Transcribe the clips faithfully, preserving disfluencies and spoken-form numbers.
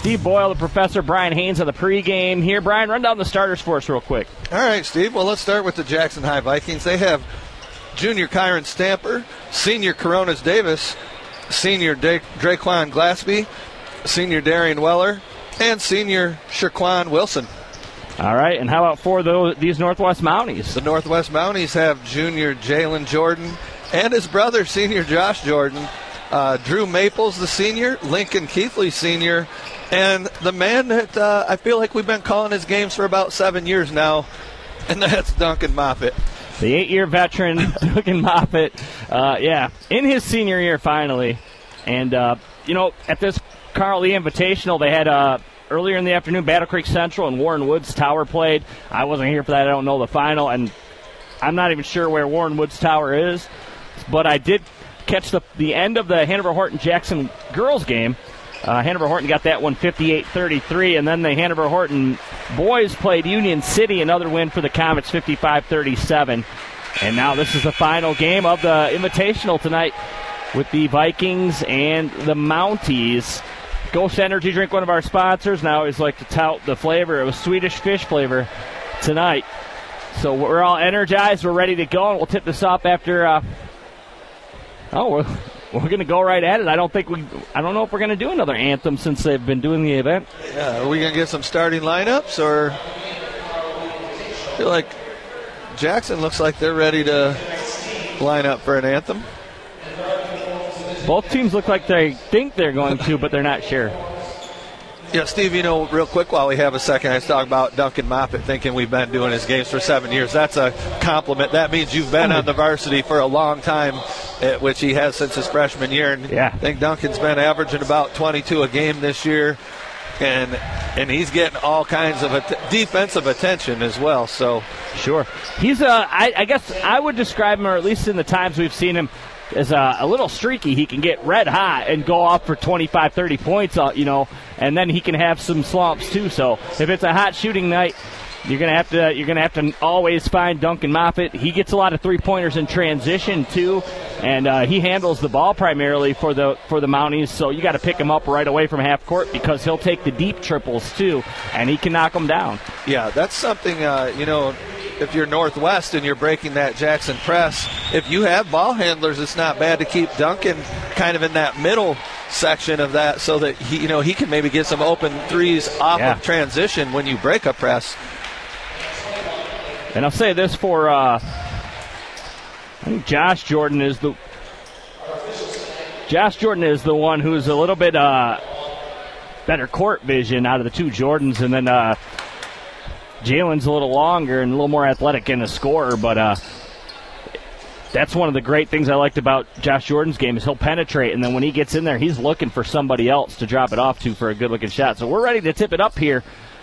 Steve Boyle, the professor, Brian Haynes on the pregame here. Brian, run down the starters for us real quick. All right, Steve. Well, let's start with the Jackson High Vikings. They have junior Kyron Stamper, senior Coronas Davis, senior da- Draquan Glassby, senior Darian Weller, and senior Shaquan Wilson. All right, and how about for those, these Northwest Mounties? The Northwest Mounties have junior Jalen Jordan and his brother, senior Josh Jordan, uh, Drew Maples, the senior, Lincoln Keithley, senior, and the man that uh, I feel like we've been calling his games for about seven years now, and that's Duncan Moffitt. The eight-year veteran, Duncan Moffitt, uh, yeah, in his senior year finally. And, uh, you know, at this Carl Lee Invitational, they had uh, earlier in the afternoon, Battle Creek Central and Warren Woods Tower played. I wasn't here for that. I don't know the final, and I'm not even sure where Warren Woods Tower is. But I did catch the the end of the Hanover Horton Jackson girls game. Uh, Hanover Horton got that one fifty-eight thirty-three, and then the Hanover Horton boys played Union City, another win for the Comets, fifty-five thirty-seven. And now this is the final game of the Invitational tonight with the Vikings and the Mounties. Ghost Energy Drink, one of our sponsors. Now I always like to tout the flavor. It was Swedish fish flavor tonight. So we're all energized. We're ready to go, and we'll tip this off after. Uh, oh, we're, we're going to go right at it. I don't think we. I don't know if we're going to do another anthem since they've been doing the event. Yeah, are we going to get some starting lineups, or I feel like Jackson looks like they're ready to line up for an anthem. Both teams look like they think they're going to, but they're not sure. Yeah, Steve, you know, real quick while we have a second, I was talking about Duncan Moffitt thinking we've been doing his games for seven years. That's a compliment. That means you've been on the varsity for a long time, which he has since his freshman year. And yeah. I think Duncan's been averaging about twenty-two a game this year, and and he's getting all kinds of at- defensive attention as well. So sure. He's, a, I, I guess I would describe him, or at least in the times we've seen him, is a, a little streaky. He can get red hot and go off for twenty-five, thirty points, uh, you know, and then he can have some slumps too. So if it's a hot shooting night, you're gonna have to you're gonna have to always find Duncan Moffitt. He gets a lot of three pointers in transition too, and uh, he handles the ball primarily for the for the Mounties. So you got to pick him up right away from half court because he'll take the deep triples too, and he can knock them down. Yeah, that's something uh, you know. If you're Northwest and you're breaking that Jackson press, if you have ball handlers, it's not bad to keep Duncan kind of in that middle section of that so that he, you know, he can maybe get some open threes off yeah. of transition when you break a press. And I'll say this for uh, I think Josh Jordan is the Josh Jordan is the one who's a little bit uh, better court vision out of the two Jordans, and then uh, Jalen's a little longer and a little more athletic in the scorer, but uh, that's one of the great things I liked about Josh Jordan's game is he'll penetrate, and then when he gets in there, he's looking for somebody else to drop it off to for a good-looking shot. So we're ready to tip it up here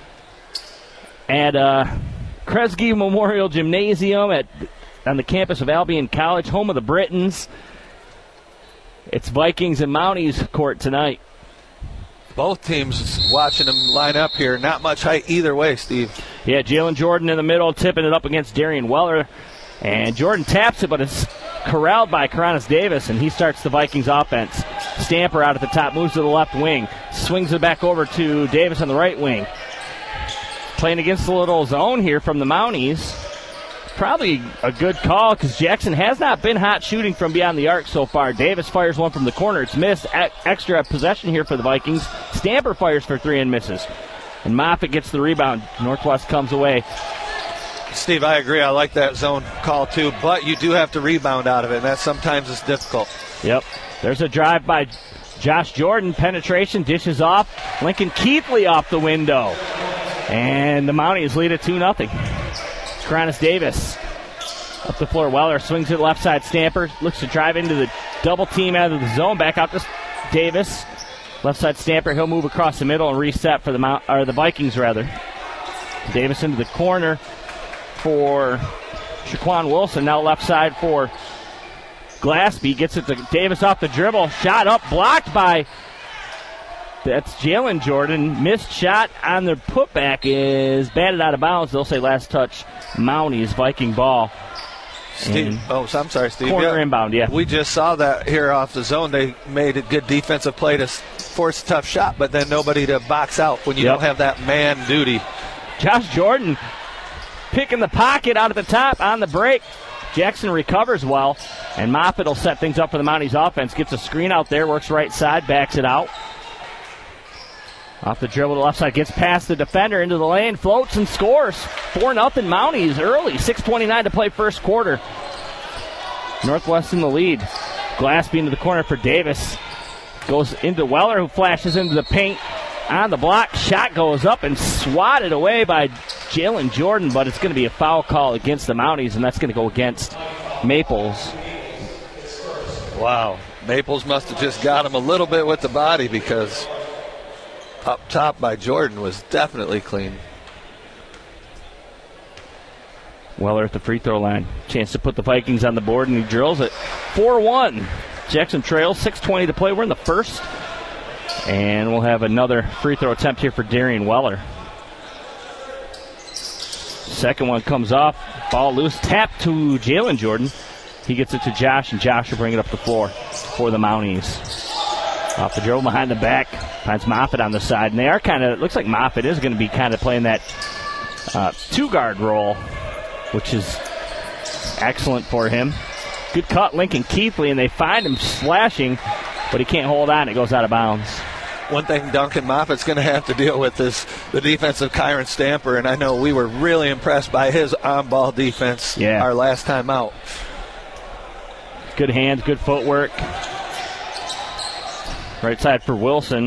at uh, Kresge Memorial Gymnasium at on the campus of Albion College, home of the Britons. It's Vikings and Mounties court tonight. Both teams watching them line up here. Not much height either way, Steve. Yeah, Jalen Jordan in the middle, tipping it up against Darian Weller. And Jordan taps it, but it's corralled by Coronas Davis, and he starts the Vikings offense. Stamper out at the top, moves to the left wing, swings it back over to Davis on the right wing. Playing against the little zone here from the Mounties. Probably a good call because Jackson has not been hot shooting from beyond the arc so far. Davis fires one from the corner. It's missed. E- extra possession here for the Vikings. Stamper fires for three and misses. And Moffitt gets the rebound. Northwest comes away. Steve, I agree. I like that zone call too, but you do have to rebound out of it, and that sometimes is difficult. Yep. There's a drive by Josh Jordan. Penetration, dishes off. Lincoln Keithley off the window. And the Mounties lead it two nothing. Coronas Davis up the floor. Weller swings it left side. Stamper looks to drive into the double team out of the zone. Back out to Davis. Left side Stamper. He'll move across the middle and reset for the Mount, or the Vikings rather. Davis into the corner for Shaquan Wilson. Now left side for Glassby. Gets it to Davis off the dribble. Shot up, blocked by. That's Jalen Jordan. Missed shot on the putback is batted out of bounds. They'll say last touch Mounties, Viking ball. Steve, oh, I'm sorry, Steve. Corner yeah. inbound, yeah. We just saw that here off the zone. They made a good defensive play to force a tough shot, but then nobody to box out when you yep. don't have that man duty. Josh Jordan picking the pocket out at the top on the break. Jackson recovers well, and Moffitt will set things up for the Mounties offense. Gets a screen out there, works right side, backs it out. Off the dribble to the left side, gets past the defender into the lane, floats and scores. four nothing Mounties early, six twenty-nine to play first quarter. Northwest in the lead. Glassby into the corner for Davis. Goes into Weller, who flashes into the paint. On the block, shot goes up and swatted away by Jalen Jordan, but it's going to be a foul call against the Mounties, and that's going to go against Maples. Wow. Maples must have just got him a little bit with the body, because up top by Jordan was definitely clean. Weller at the free throw line. Chance to put the Vikings on the board, and he drills it. four one. Jackson trails, six twenty to play. We're in the first. And we'll have another free throw attempt here for Darian Weller. Second one comes off. Ball loose. Tap to Jalen Jordan. He gets it to Josh, and Josh will bring it up the floor for the Mounties. Off the dribble behind the back. Finds Moffitt on the side. And they are kind of, it looks like Moffitt is going to be kind of playing that uh, two-guard role, which is excellent for him. Good cut, Lincoln Keithley, and they find him slashing, but he can't hold on. It goes out of bounds. One thing Duncan Moffitt's going to have to deal with is the defense of Kyron Stamper, and I know we were really impressed by his on-ball defense yeah. our last time out. Good hands, good footwork. Right side for Wilson.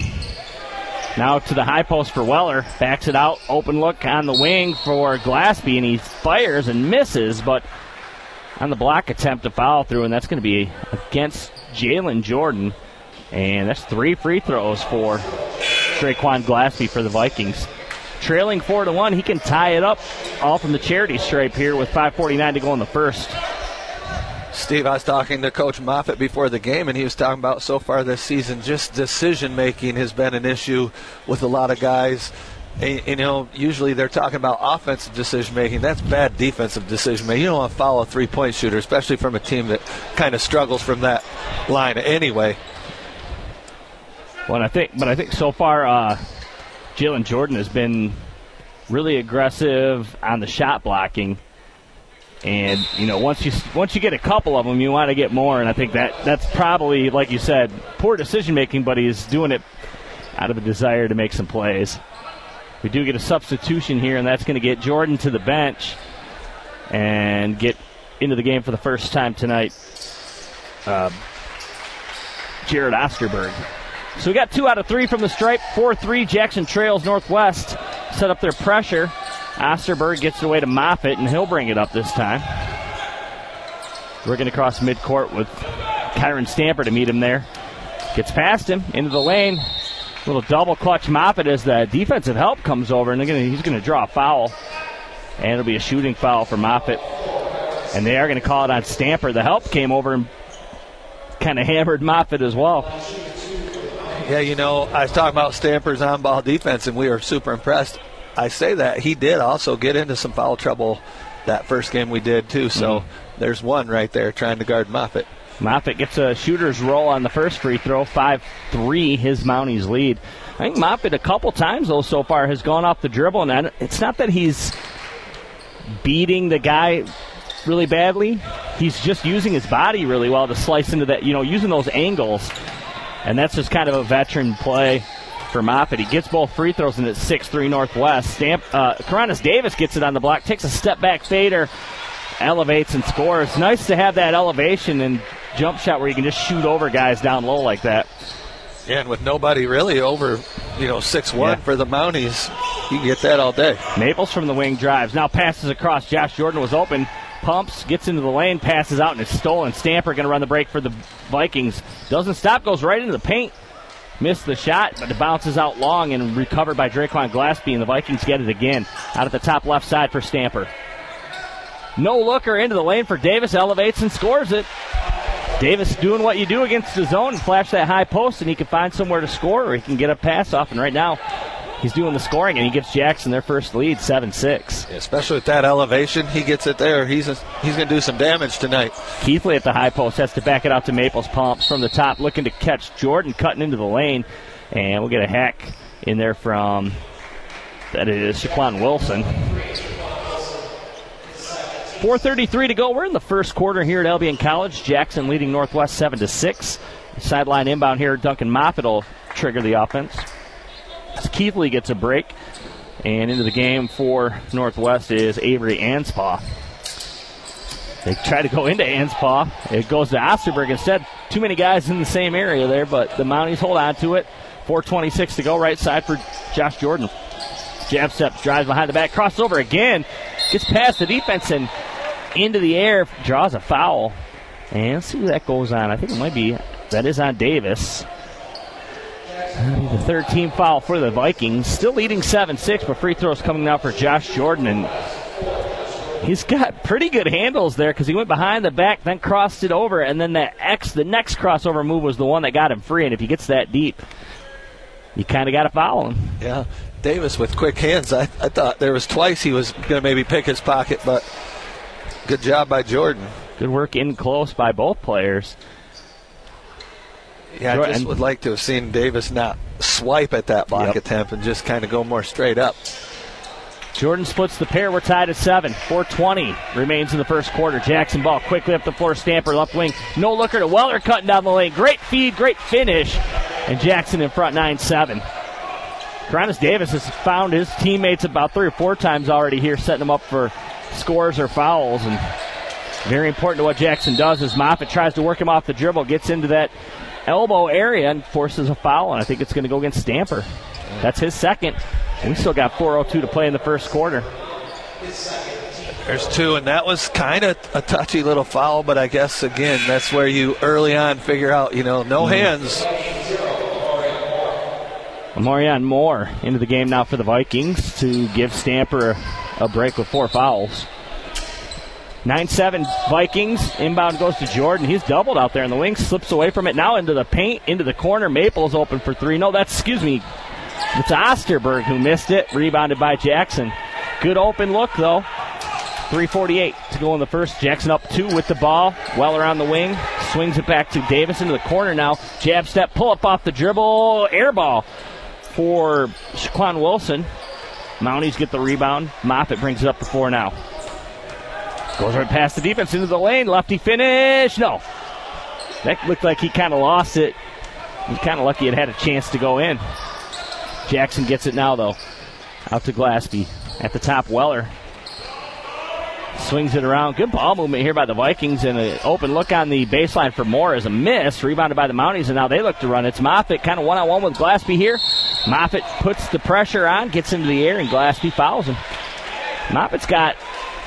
Now to the high post for Weller. Backs it out. Open look on the wing for Glassby, and he fires and misses, but on the block attempt to foul through, and that's going to be against Jalen Jordan. And that's three free throws for Traquan Glassby for the Vikings. Trailing four to one, he can tie it up all from the charity stripe here with five forty-nine to go in the first. Steve, I was talking to Coach Moffitt before the game, and he was talking about so far this season, just decision-making has been an issue with a lot of guys. And, you know, usually they're talking about offensive decision-making. That's bad defensive decision-making. You don't want to foul a three-point shooter, especially from a team that kind of struggles from that line anyway. Well, I think, but I think so far uh, Jalen Jordan has been really aggressive on the shot blocking. And, you know, once you once you get a couple of them, you want to get more. And I think that that's probably, like you said, poor decision-making, but he's doing it out of a desire to make some plays. We do get a substitution here, and that's going to get Jordan to the bench and get into the game for the first time tonight. Uh, Jared Osterberg. So we got two out of three from the stripe. four three, Jackson trails Northwest. Set up their pressure. Osterberg gets it away to Moffitt, and he'll bring it up this time. We're going to cross midcourt with Kyron Stamper to meet him there. Gets past him, into the lane. Little double clutch Moffitt as the defensive help comes over, and gonna, he's going to draw a foul. And it'll be a shooting foul for Moffitt. And they are going to call it on Stamper. The help came over and kind of hammered Moffitt as well. Yeah, you know, I was talking about Stamper's on-ball defense, and we were super impressed. I say that. He did also get into some foul trouble that first game we did, too. So mm-hmm. there's one right there trying to guard Moffitt. Moffitt gets a shooter's roll on the first free throw. five three, his Mounties lead. I think Moffitt a couple times, though, so far has gone off the dribble. And it's not that he's beating the guy really badly. He's just using his body really well to slice into that, you know, using those angles. And that's just kind of a veteran play for Moffitt. He gets both free throws, and it's six three Northwest. Stamp, uh, Coronis Davis gets it on the block, takes a step-back fader, elevates and scores. Nice to have that elevation and jump shot where you can just shoot over guys down low like that. Yeah, and with nobody really over, you know, six one yeah. for the Mounties, you can get that all day. Maples from the wing drives. Now passes across. Josh Jordan was open. Pumps, gets into the lane, passes out, and it's stolen. Stamper going to run the break for the Vikings. Doesn't stop, goes right into the paint. Missed the shot, but it bounces out long and recovered by Traquan Glassby, and the Vikings get it again. Out at the top left side for Stamper. No looker into the lane for Davis, elevates and scores it. Davis doing what you do against the zone and flash that high post, and he can find somewhere to score, or he can get a pass off. And right now, he's doing the scoring, and he gives Jackson their first lead, seven six. Yeah, especially with that elevation, he gets it there. He's a, he's going to do some damage tonight. Keithley at the high post has to back it out to Maples. Pumps from the top, looking to catch Jordan, cutting into the lane, and we'll get a hack in there from, that is Shaquan Wilson. four thirty-three to go. We're in the first quarter here at Albion College. Jackson leading Northwest seven to six. Sideline inbound here, Duncan Moffitt will trigger the offense. As Keithley gets a break, and into the game for Northwest is Avery Anspaugh. They try to go into Anspaugh. It goes to Osterberg instead. Too many guys in the same area there, but the Mounties hold on to it. four twenty-six to go, right side for Josh Jordan. Jab step, drives behind the back, crosses over again, gets past the defense and into the air, draws a foul. And let's see who that goes on. I think it might be, that is on Davis. The third team foul for the Vikings. Still leading seven six, but free throws coming now for Josh Jordan. And he's got pretty good handles there because he went behind the back, then crossed it over, and then the X, the next crossover move was the one that got him free. And if he gets that deep, you kind of got to foul him. Yeah, Davis with quick hands. I, I thought there was twice he was going to maybe pick his pocket, but good job by Jordan. Good work in close by both players. Yeah, I just would like to have seen Davis not swipe at that block yep. attempt and just kind of go more straight up. Jordan splits the pair. We're tied at seven. four twenty remains in the first quarter. Jackson ball quickly up the floor. Stamper left wing. No looker to Weller cutting down the lane. Great feed, great finish. And Jackson in front nine seven. Coronis Davis has found his teammates about three or four times already here, setting them up for scores or fouls. And very important to what Jackson does is Moffitt tries to work him off the dribble, gets into that elbow area and forces a foul, and I think it's going to go against Stamper. That's his second. We still got four oh two to play in the first quarter. There's two, and that was kind of a touchy little foul, but I guess, again, that's where you early on figure out, you know, no hands. Amarion Moore into the game now for the Vikings to give Stamper a, a break with four fouls. nine seven Vikings. Inbound goes to Jordan. He's doubled out there in the wing. Slips away from it. Now into the paint, into the corner. Maples open for three. No, that's, excuse me, it's Osterberg who missed it. Rebounded by Jackson. Good open look, though. three forty-eight to go in the first. Jackson up two with the ball. Weller on the wing. Swings it back to Davis into the corner now. Jab step, pull up off the dribble. Air ball for Shaquan Wilson. Mounties get the rebound. Moffitt brings it up to four now. Goes right past the defense into the lane. Lefty finish. No. That looked like he kind of lost it. He's kind of lucky it had a chance to go in. Jackson gets it now, though. Out to Glaspie. At the top, Weller swings it around. Good ball movement here by the Vikings, and an open look on the baseline for Moore is a miss. Rebounded by the Mounties, and now they look to run. It's Moffitt kind of one-on-one with Glaspie here. Moffitt puts the pressure on, gets into the air, and Glaspie fouls him. Moffitt's got...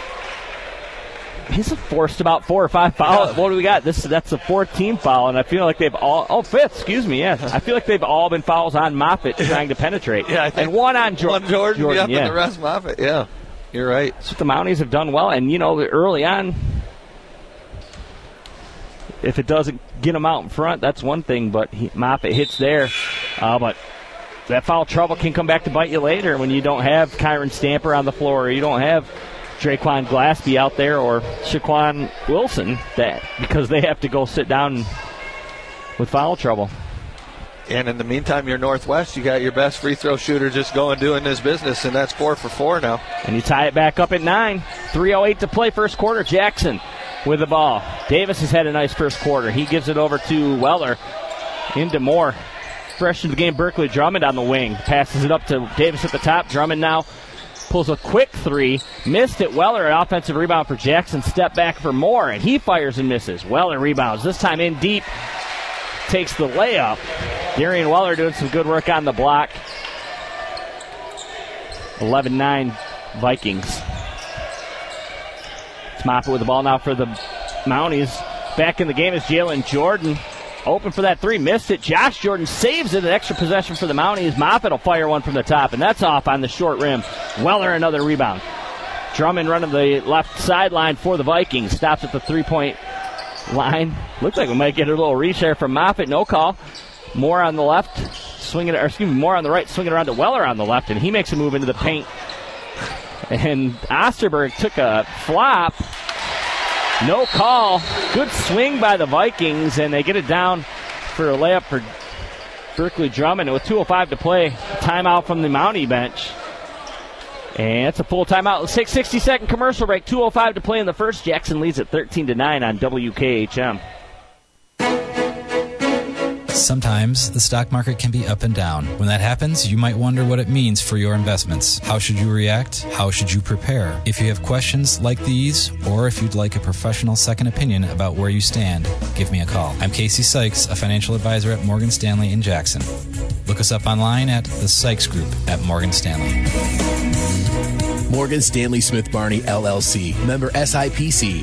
He's forced about four or five fouls. What do we got? This That's the fourth team foul, and I feel like they've all... Oh, fifth, excuse me, yeah. I feel like they've all been fouls on Moffitt trying to penetrate. Yeah, I think and one on jo- one Jordan, Jordan yeah, yeah. and the rest Moffitt, yeah. You're right. That's what the Mounties have done well, and, you know, early on, if it doesn't get them out in front, that's one thing, but he, Moffitt hits there. Uh, but that foul trouble can come back to bite you later when you don't have Kyron Stamper on the floor, or you don't have Draquan Glaspie out there, or Shaquan Wilson, that because they have to go sit down with foul trouble. And in the meantime, you're Northwest. You got your best free throw shooter just going doing his business, and that's four for four now. And you tie it back up at nine. three oh eight to play first quarter. Jackson with the ball. Davis has had a nice first quarter. He gives it over to Weller. Into Moore. Fresh into the game, Berkeley Drummond on the wing. Passes it up to Davis at the top. Drummond now pulls a quick three. Missed it. Weller, an offensive rebound for Jackson. Step back for Moore, and he fires and misses. Weller rebounds. This time in deep. Takes the layup. Darian Weller doing some good work on the block. eleven nine Vikings. It's Moffitt with the ball now for the Mounties. Back in the game is Jalen Jordan. Open for that three. Missed it. Josh Jordan saves it. An extra possession for the Mounties. Moffitt will fire one from the top, and that's off on the short rim. Weller another rebound. Drummond running the left sideline for the Vikings. Stops at the three-point line. Looks like we might get a little reach there from Moffitt. No call. Moore on the left. swinging, or excuse me, Moore on the right, swinging around to Weller on the left, and he makes a move into the paint. And Osterberg took a flop. No call. Good swing by the Vikings, and they get it down for a layup for Berkeley Drummond. With two oh five to play, timeout from the Mountie bench. And it's a full timeout. Let's take sixty-second commercial break. two oh five to play in the first. Jackson leads at thirteen to nine on W K H M. Sometimes the stock market can be up and down. When that happens, you might wonder what it means for your investments. How should you react? How should you prepare? If you have questions like these, or if you'd like a professional second opinion about where you stand, give me a call. I'm Casey Sykes, a financial advisor at Morgan Stanley in Jackson. Look us up online at the Sykes Group at Morgan Stanley. Morgan Stanley Smith Barney, L L C. Member S I P C.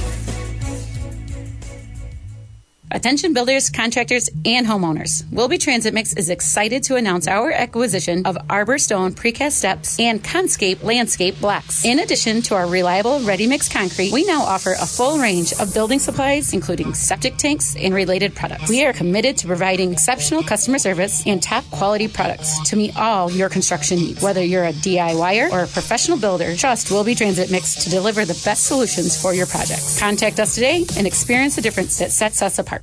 Attention builders, contractors, and homeowners. Wilby Transit Mix is excited to announce our acquisition of Arbor Stone precast steps and Conscape landscape blocks. In addition to our reliable ready-mix concrete, we now offer a full range of building supplies, including septic tanks and related products. We are committed to providing exceptional customer service and top-quality products to meet all your construction needs. Whether you're a DIYer or a professional builder, trust Wilby Transit Mix to deliver the best solutions for your projects. Contact us today and experience the difference that sets us apart.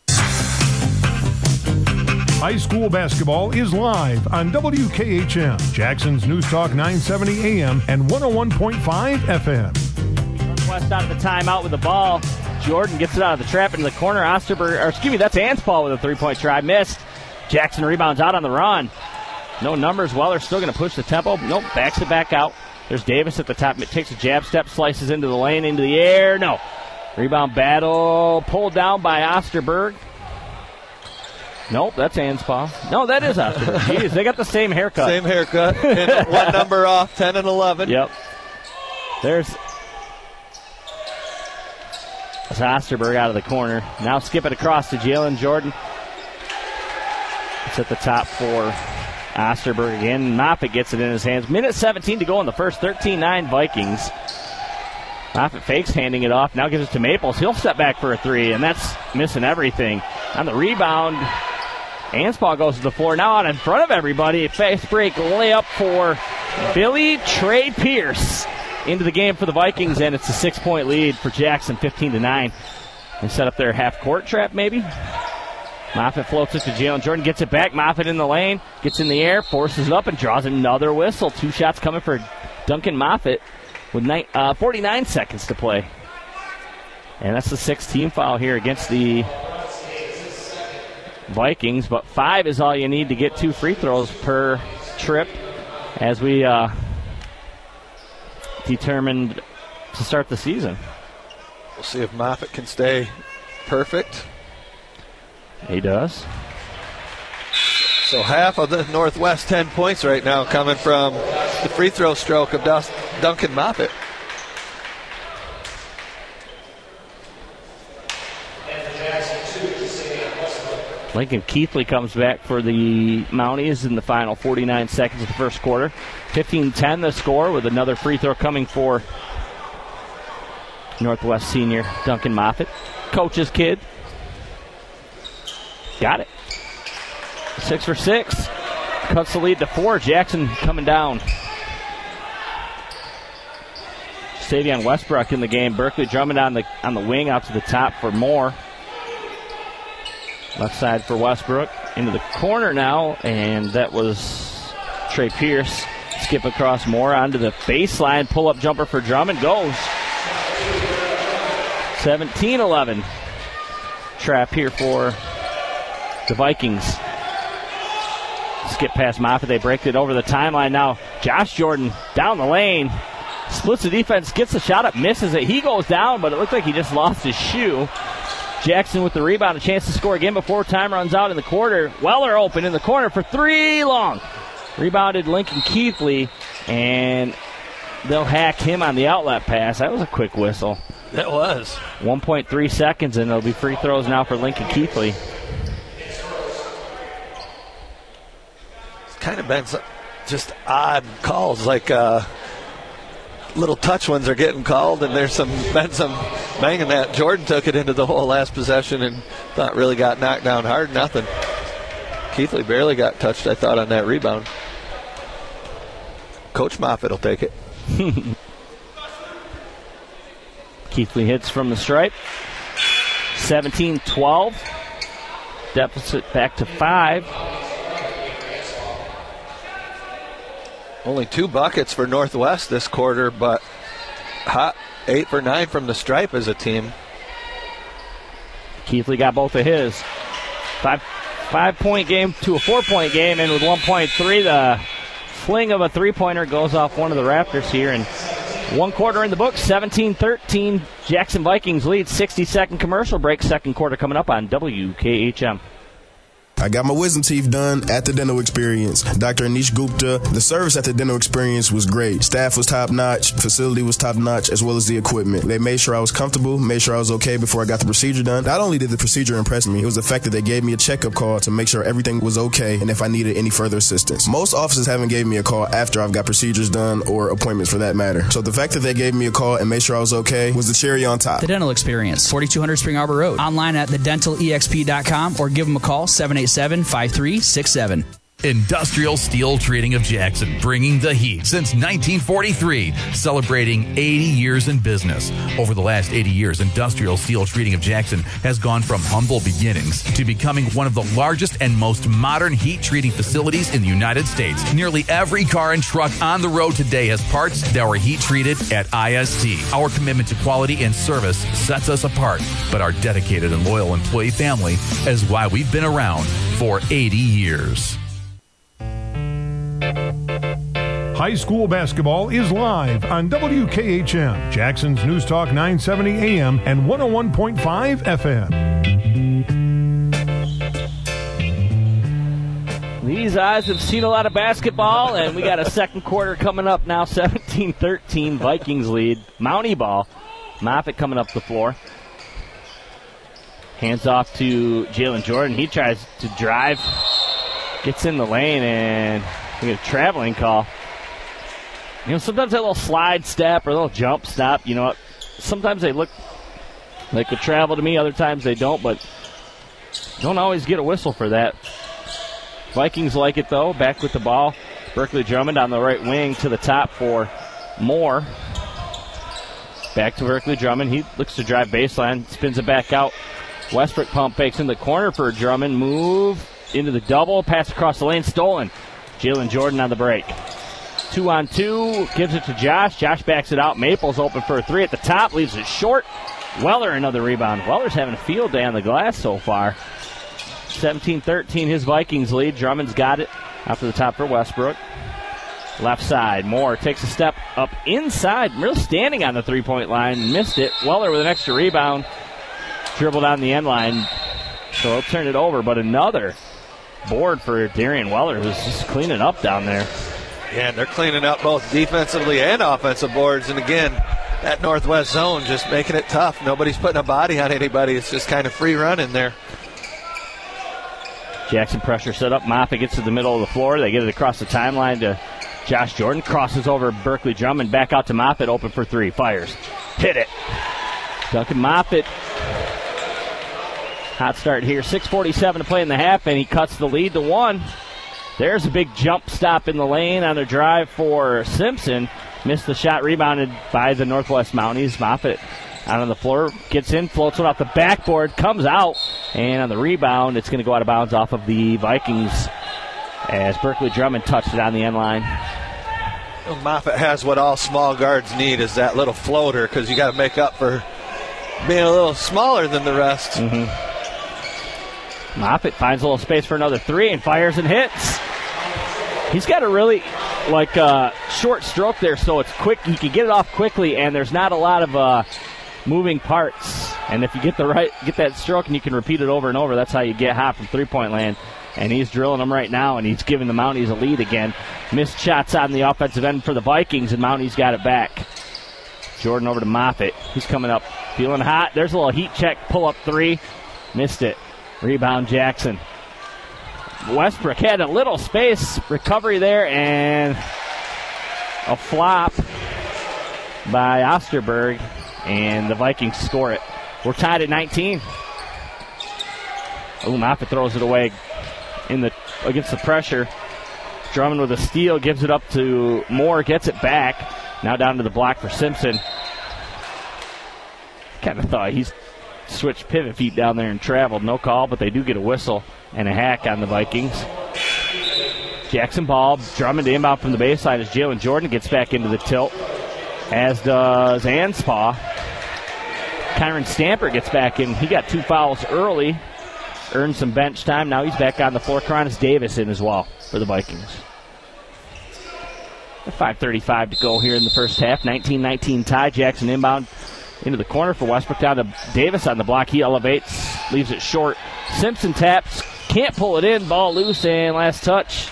High school basketball is live on W K H M, Jackson's News Talk nine seventy A M and one oh one point five F M. Northwest out of the timeout with the ball. Jordan gets it out of the trap into the corner. Osterberg, or excuse me, that's Anspaul with a three-point try. Missed. Jackson rebounds out on the run. No numbers. Weller still going to push the tempo. Nope, backs it back out. There's Davis at the top. It takes a jab step, slices into the lane, into the air. No. Rebound battle pulled down by Osterberg. Nope, that's Anspaw. No, that is Osterberg. Jeez, they got the same haircut. Same haircut. And one number off, ten and eleven. Yep. There's that's Osterberg out of the corner. Now skip it across to Jalen Jordan. It's at the top for Osterberg again. Moffitt gets it in his hands. Minute seventeen to go in the first. thirteen nine Vikings. Moffitt fakes handing it off. Now gives it to Maples. He'll step back for a three, and that's missing everything. On the rebound, Anspaw goes to the floor. Now out in front of everybody. Fast break layup for Billy Trey Pierce into the game for the Vikings, and it's a six-point lead for Jackson, fifteen to nine. They set up their half-court trap, maybe. Moffitt floats it to Jalen Jordan, gets it back. Moffitt in the lane, gets in the air, forces it up, and draws another whistle. Two shots coming for Duncan Moffitt with ni- uh, forty-nine seconds to play. And that's the sixth team foul here against the Vikings, but five is all you need to get two free throws per trip as we uh, determined to start the season. We'll see if Moffitt can stay perfect. He does. So half of the Northwest ten points right now coming from the free throw stroke of Dus- Duncan Moffitt. Lincoln Keithley comes back for the Mounties in the final forty-nine seconds of the first quarter. fifteen ten the score with another free throw coming for Northwest senior Duncan Moffitt. Coach's kid. Got it. Six for six. Cuts the lead to four. Jackson coming down. Savion Westbrook in the game. Berkeley Drummond on the on the wing out to the top for Moore. Left side for Westbrook. Into the corner now, and that was Trey Pierce. Skip across Moore onto the baseline. Pull-up jumper for Drummond. Goes. seventeen eleven. Trap here for the Vikings. Skip past Moffitt. They break it over the timeline now. Josh Jordan down the lane. Splits the defense. Gets the shot up. Misses it. He goes down, but it looked like he just lost his shoe. Jackson with the rebound. A chance to score again before time runs out in the quarter. Weller open in the corner for three long. Rebounded Lincoln Keithley, and they'll hack him on the outlet pass. That was a quick whistle. That was. one point three seconds, and there'll be free throws now for Lincoln Keithley. It's kind of been some just odd calls, like uh, little touch ones are getting called, and there's some been some banging that. Jordan took it into the whole last possession and thought really got knocked down hard. Nothing. Keithley barely got touched, I thought, on that rebound. Coach Moffitt will take it. Keithley hits from the stripe. seventeen twelve. Deficit back to five. Only two buckets for Northwest this quarter, but hot eight for nine from the stripe as a team. Keithley got both of his. Five, five-point game to a four-point game, and with one point three, the fling of a three-pointer goes off one of the Raptors here. And one quarter in the book, seventeen thirteen. Jackson Vikings lead. sixty-second commercial break. Second quarter coming up on W K H M. I got my wisdom teeth done at the Dental Experience. Doctor Anish Gupta, the service at the Dental Experience was great. Staff was top-notch, facility was top-notch, as well as the equipment. They made sure I was comfortable, made sure I was okay before I got the procedure done. Not only did the procedure impress me, it was the fact that they gave me a checkup call to make sure everything was okay and if I needed any further assistance. Most offices haven't gave me a call after I've got procedures done or appointments for that matter. So the fact that they gave me a call and made sure I was okay was the cherry on top. The Dental Experience, forty-two hundred Spring Arbor Road. Online at the dental e x p dot com or give them a call, seven eight seven, five three six seven. Industrial Steel Treating of Jackson, bringing the heat since nineteen forty-three, celebrating eighty years in business. Over the last eighty years, Industrial Steel Treating of Jackson has gone from humble beginnings to becoming one of the largest and most modern heat treating facilities in the United States. Nearly every car and truck on the road today has parts that were heat treated at I S T. Our commitment to quality and service sets us apart, but our dedicated and loyal employee family is why we've been around for eighty years. High school basketball is live on W K H M, Jackson's News Talk nine seventy A M and one oh one point five F M. These eyes have seen a lot of basketball, and we got a second quarter coming up now, seventeen thirteen, Vikings lead. Mountie ball. Moffitt coming up the floor. Hands off to Jalen Jordan. He tries to drive, gets in the lane, and we get a traveling call. You know, sometimes that little slide step or a little jump stop, you know, sometimes they look like a travel to me, other times they don't, but don't always get a whistle for that. Vikings like it, though. Back with the ball. Berkeley Drummond on the right wing to the top for Moore. Back to Berkeley Drummond. He looks to drive baseline, spins it back out. Westbrook pump fakes in the corner for Drummond. Move into the double. Pass across the lane. Stolen. Jalen Jordan on the break. Two on two. Gives it to Josh. Josh backs it out. Maples open for a three at the top. Leaves it short. Weller another rebound. Weller's having a field day on the glass so far. seventeen thirteen, his Vikings lead. Drummond's got it after the top for Westbrook. Left side. Moore takes a step up inside. Really standing on the three-point line. Missed it. Weller with an extra rebound. Dribbled on the end line. So he'll turn it over. But another board for Darian Weller, who's just cleaning up down there. Yeah, and they're cleaning up both defensively and offensive boards. And again, that Northwest zone just making it tough. Nobody's putting a body on anybody. It's just kind of free running there. Jackson pressure set up. Moffitt gets to the middle of the floor. They get it across the timeline to Josh Jordan. Crosses over Berkeley Drummond. Back out to Moffitt. Open for three. Fires. Hit it. Duncan Moffitt. Hot start here. six forty-seven to play in the half, and he cuts the lead to one. There's a big jump stop in the lane on their drive for Simpson. Missed the shot. Rebounded by the Northwest Mounties. Moffitt out on the floor. Gets in. Floats one off the backboard. Comes out. And on the rebound, it's going to go out of bounds off of the Vikings as Berkeley Drummond touched it on the end line. Well, Moffitt has what all small guards need is that little floater because you got to make up for being a little smaller than the rest. Mm-hmm. Moffitt finds a little space for another three and fires and hits. He's got a really like uh, short stroke there, so it's quick. He can get it off quickly, and there's not a lot of uh, moving parts. And if you get the right, get that stroke, and you can repeat it over and over, that's how you get hot from three-point land. And he's drilling them right now, and he's giving the Mounties a lead again. Missed shots on the offensive end for the Vikings, and Mounties got it back. Jordan over to Moffitt. He's coming up, feeling hot. There's a little heat check, pull-up three. Missed it. Rebound Jackson. Westbrook had a little space. Recovery there, and a flop by Osterberg, and the Vikings score it. We're tied at nineteen. Oh, Moffitt throws it away in the against the pressure. Drummond with a steal, gives it up to Moore, gets it back. Now down to the block for Simpson. Kind of thought he's switched pivot feet down there and traveled. No call, but they do get a whistle and a hack on the Vikings. Jackson ball. Drummond inbound from the baseline as Jalen Jordan gets back into the tilt, as does Anspaugh. Kyron Stamper gets back in. He got two fouls early, earned some bench time. Now he's back on the floor. Coronis Davis in as well for the Vikings. five thirty-five to go here in the first half. nineteen nineteen tie. Jackson inbound into the corner for Westbrook. Down to Davis on the block. He elevates, leaves it short. Simpson taps, can't pull it in. Ball loose, and last touch.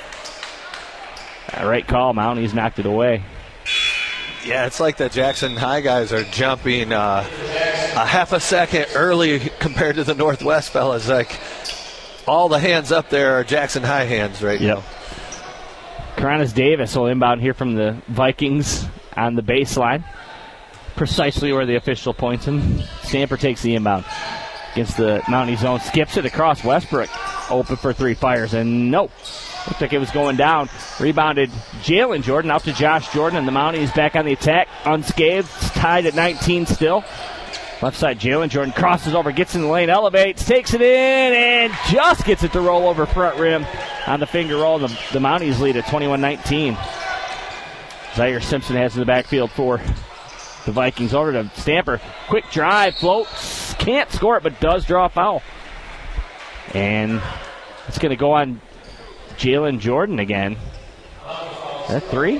All right call. Mounties knocked it away. Yeah, it's like the Jackson High guys are jumping uh, a half a second early compared to the Northwest fellas. Like, all the hands up there are Jackson High hands right yep. now. Coronis Davis will inbound here from the Vikings on the baseline. Precisely where the official points him. Stamper takes the inbound against the Mountie zone. Skips it across Westbrook. Open for three, fires, and nope. Looked like it was going down. Rebounded Jalen Jordan out to Josh Jordan, and the Mounties back on the attack. Unscathed, tied at nineteen still. Left side, Jalen Jordan crosses over, gets in the lane, elevates, takes it in, and just gets it to roll over front rim on the finger roll. The, the Mounties lead at twenty-one nineteen. Zaire Simpson has in the backfield for the Vikings. Over to Stamper. Quick drive, floats, can't score it, but does draw a foul. And it's going to go on Jalen Jordan again. Is that three?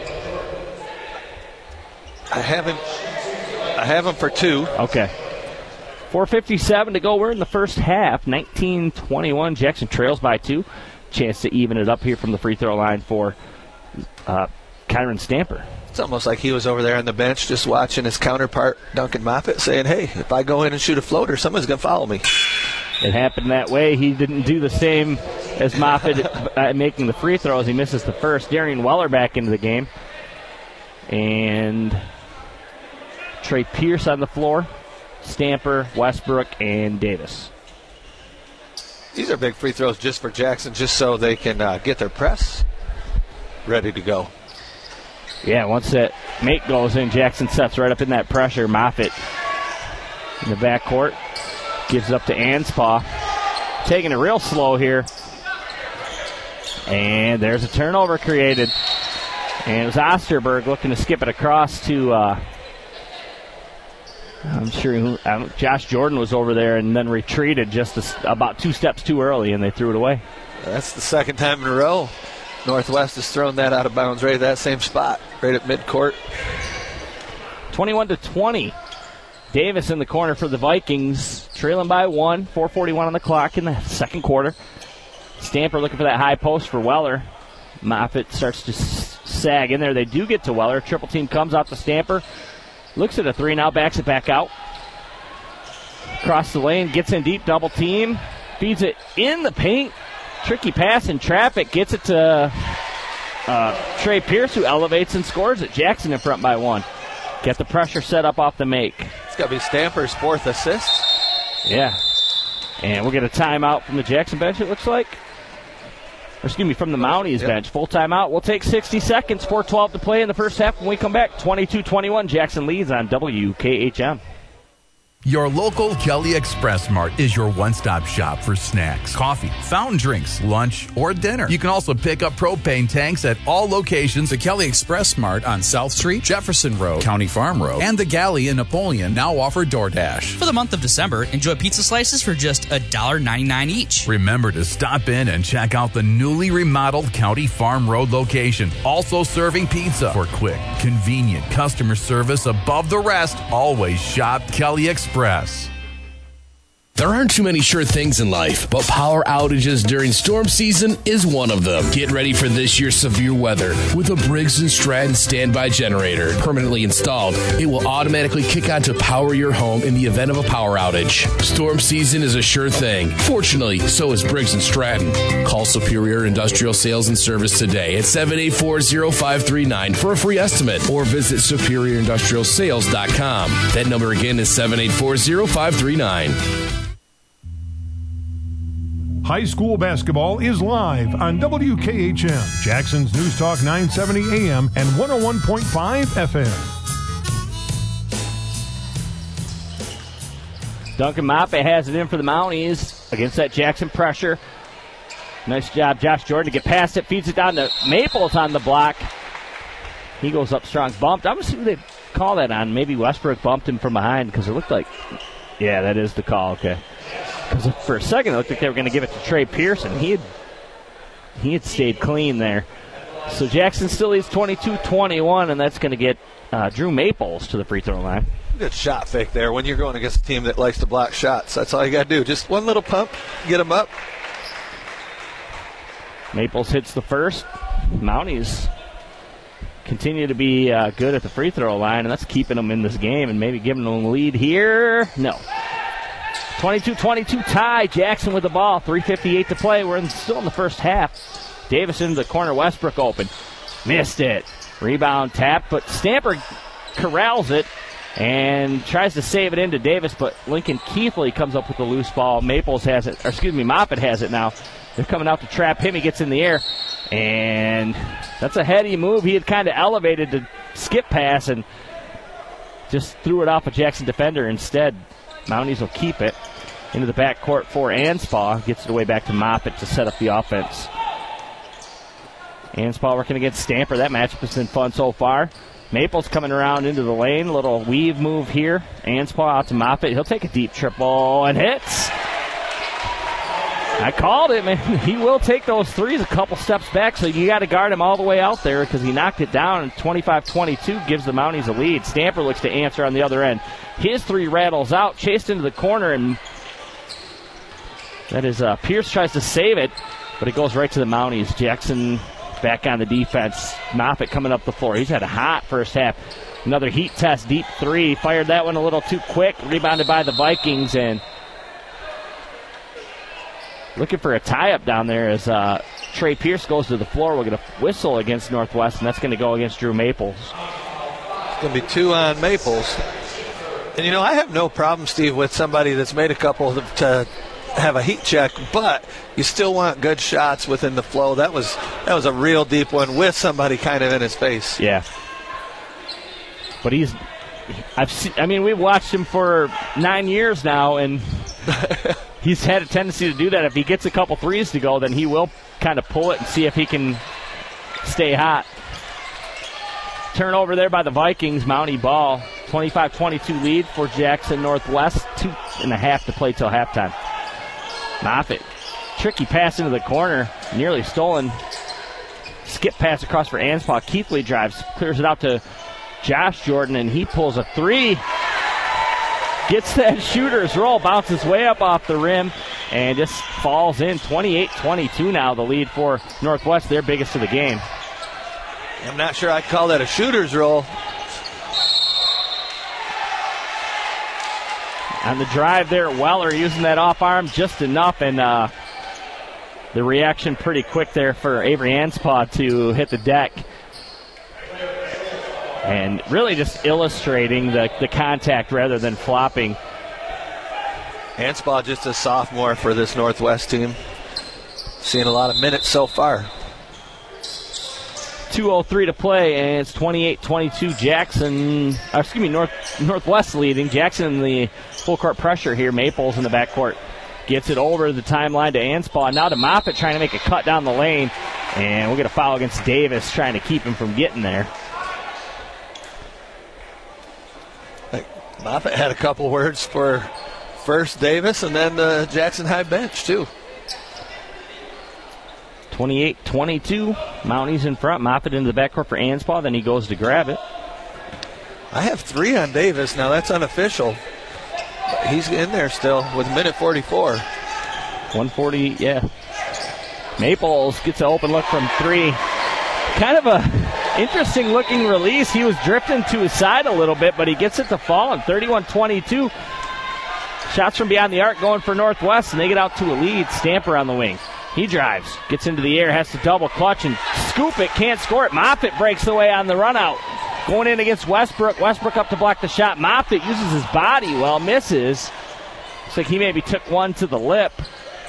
I haven't. I have him for two. Okay. four fifty-seven to go. We're in the first half. nineteen twenty-one. Jackson trails by two. Chance to even it up here from the free throw line for uh, Kyron Stamper. It's almost like he was over there on the bench just watching his counterpart, Duncan Moffitt, saying, hey, if I go in and shoot a floater, someone's going to follow me. It happened that way. He didn't do the same as Moffitt uh, making the free throws. He misses the first. Darian Weller back into the game. And Trey Pierce on the floor. Stamper, Westbrook, and Davis. These are big free throws just for Jackson, just so they can uh, get their press ready to go. Yeah, once that make goes in, Jackson sets right up in that pressure. Moffitt in the backcourt. Gives it up to Anspaugh. Taking it real slow here. And there's a turnover created. And it was Osterberg looking to skip it across to, uh, I'm sure who, um, Josh Jordan was over there and then retreated just a, about two steps too early, and they threw it away. That's the second time in a row Northwest has thrown that out of bounds right at that same spot, right at midcourt. twenty-one to twenty. Davis in the corner for the Vikings, trailing by one. four forty-one on the clock in the second quarter. Stamper looking for that high post for Weller. Moffitt starts to s- sag in there. They do get to Weller. Triple team comes out to Stamper. Looks at a three now, backs it back out. Across the lane, gets in deep, double team. Feeds it in the paint. Tricky pass in traffic. Gets it to uh, Trey Pierce, who elevates and scores it. Jackson in front by one. Get the pressure set up off the make. It's got to be Stamper's fourth assist. Yeah. And we'll get a timeout from the Jackson bench, it looks like. Or excuse me, from the Mounties yep. bench. Full timeout. We'll take sixty seconds. four twelve to play in the first half. When we come back, twenty-two twenty-one. Jackson leads on W K H M. Your local Kelly Express Mart is your one-stop shop for snacks, coffee, fountain drinks, lunch, or dinner. You can also pick up propane tanks at all locations. The Kelly Express Mart on South Street, Jefferson Road, County Farm Road, and the Galley in Napoleon now offer DoorDash. For the month of December, enjoy pizza slices for just one dollar ninety-nine each. Remember to stop in and check out the newly remodeled County Farm Road location. Also serving pizza. For quick, convenient customer service above the rest, always shop Kelly Express. Express. There aren't too many sure things in life, but power outages during storm season is one of them. Get ready for this year's severe weather with a Briggs and Stratton standby generator. Permanently installed, it will automatically kick on to power your home in the event of a power outage. Storm season is a sure thing. Fortunately, so is Briggs and Stratton. Call Superior Industrial Sales and Service today at seven eight four, zero five three nine for a free estimate or visit superior industrial sales dot com. That number again is seven eight four, zero five three nine. High school basketball is live on W K H M, Jackson's News Talk nine seventy A M and one oh one point five F M. Duncan Moffett has it in for the Mounties against that Jackson pressure. Nice job, Josh Jordan, to get past it. Feeds it down to Maples on the block. He goes up strong. Bumped. I'm going to see what they call that on. Maybe Westbrook bumped him from behind because it looked like, yeah, that is the call. Okay. Because for a second it looked like they were going to give it to Trey Pearson. He had, he had stayed clean there. So Jackson still leads twenty-two twenty-one, and that's going to get uh, Drew Maples to the free throw line. Good shot fake there when you're going against a team that likes to block shots. That's all you got to do. Just one little pump, get them up. Maples hits the first. Mounties continue to be uh, good at the free throw line, and that's keeping them in this game and maybe giving them a lead here. No. twenty-two twenty-two tie. Jackson with the ball. three fifty-eight to play. We're in, still in the first half. Davis into the corner. Westbrook open. Missed it. Rebound tap, but Stamper corrals it and tries to save it into Davis, but Lincoln Keithley comes up with the loose ball. Maples has it, or excuse me, Moffett has it now. They're coming out to trap him. He gets in the air, and that's a heady move. He had kind of elevated to skip pass and just threw it off a Jackson defender. Instead, Mounties will keep it into the backcourt for Anspaugh. Gets it away back to Moffett to set up the offense. Anspaugh working against Stamper. That matchup has been fun so far. Maples coming around into the lane. Little weave move here. Anspaugh out to Moffett. He'll take a deep triple and hits. I called it, man. He will take those threes a couple steps back, so you got to guard him all the way out there because he knocked it down, and twenty-five twenty-two gives the Mounties a lead. Stamper looks to answer on the other end. His three rattles out, chased into the corner, and that is uh, Pierce tries to save it, but it goes right to the Mounties. Jackson back on the defense. Moffett coming up the floor. He's had a hot first half. Another heat test, deep three. Fired that one a little too quick. Rebounded by the Vikings, and looking for a tie-up down there as uh, Trey Pierce goes to the floor. We'll get a whistle against Northwest, and that's going to go against Drew Maples. It's going to be two on Maples. And, you know, I have no problem, Steve, with somebody that's made a couple to, to have a heat check, but you still want good shots within the flow. That was that was a real deep one with somebody kind of in his face. Yeah. But he's I've seen, I mean, we've watched him for nine years now, and he's had a tendency to do that. If he gets a couple threes to go, then he will kind of pull it and see if he can stay hot. Turnover there by the Vikings. Mountie ball. twenty-five twenty-two lead for Jackson Northwest. Two and a half to play till halftime. Moffett. Tricky pass into the corner. Nearly stolen. Skip pass across for Anspaugh. Keithley drives. Clears it out to Josh Jordan, and he pulls a three. Gets that shooter's roll. Bounces way up off the rim and just falls in. twenty-eight twenty-two now, the lead for Northwest, their biggest of the game. I'm not sure I'd call that a shooter's roll. On the drive there, Weller using that off arm just enough, and uh, the reaction pretty quick there for Avery Anspaugh to hit the deck. And really just illustrating the, the contact rather than flopping. Anspaugh just a sophomore for this Northwest team. Seeing a lot of minutes so far. two oh three to play, and it's twenty-eight twenty-two Jackson, uh, excuse me, North Northwest leading. Jackson in the full court pressure here. Maples in the backcourt. Gets it over the timeline to Anspaugh. Now to Moffett trying to make a cut down the lane. And we'll get a foul against Davis trying to keep him from getting there. Moffett had a couple words for first Davis and then the Jackson High bench, too. twenty-eight twenty-two. Mounties in front. Moffett into the backcourt for Anspaugh. Then he goes to grab it. I have three on Davis. Now, that's unofficial. He's in there still with minute forty-four. one forty, yeah. Maples gets an open look from three. Kind of a interesting looking release. He was drifting to his side a little bit, but he gets it to fall, and thirty-one twenty-two. Shots from beyond the arc going for Northwest, and they get out to a lead. Stamper on the wing. He drives, gets into the air, has to double clutch and scoop it, can't score it. Moffett breaks away on the run out. Going in against Westbrook. Westbrook up to block the shot. Moffett uses his body well, misses. Looks like he maybe took one to the lip.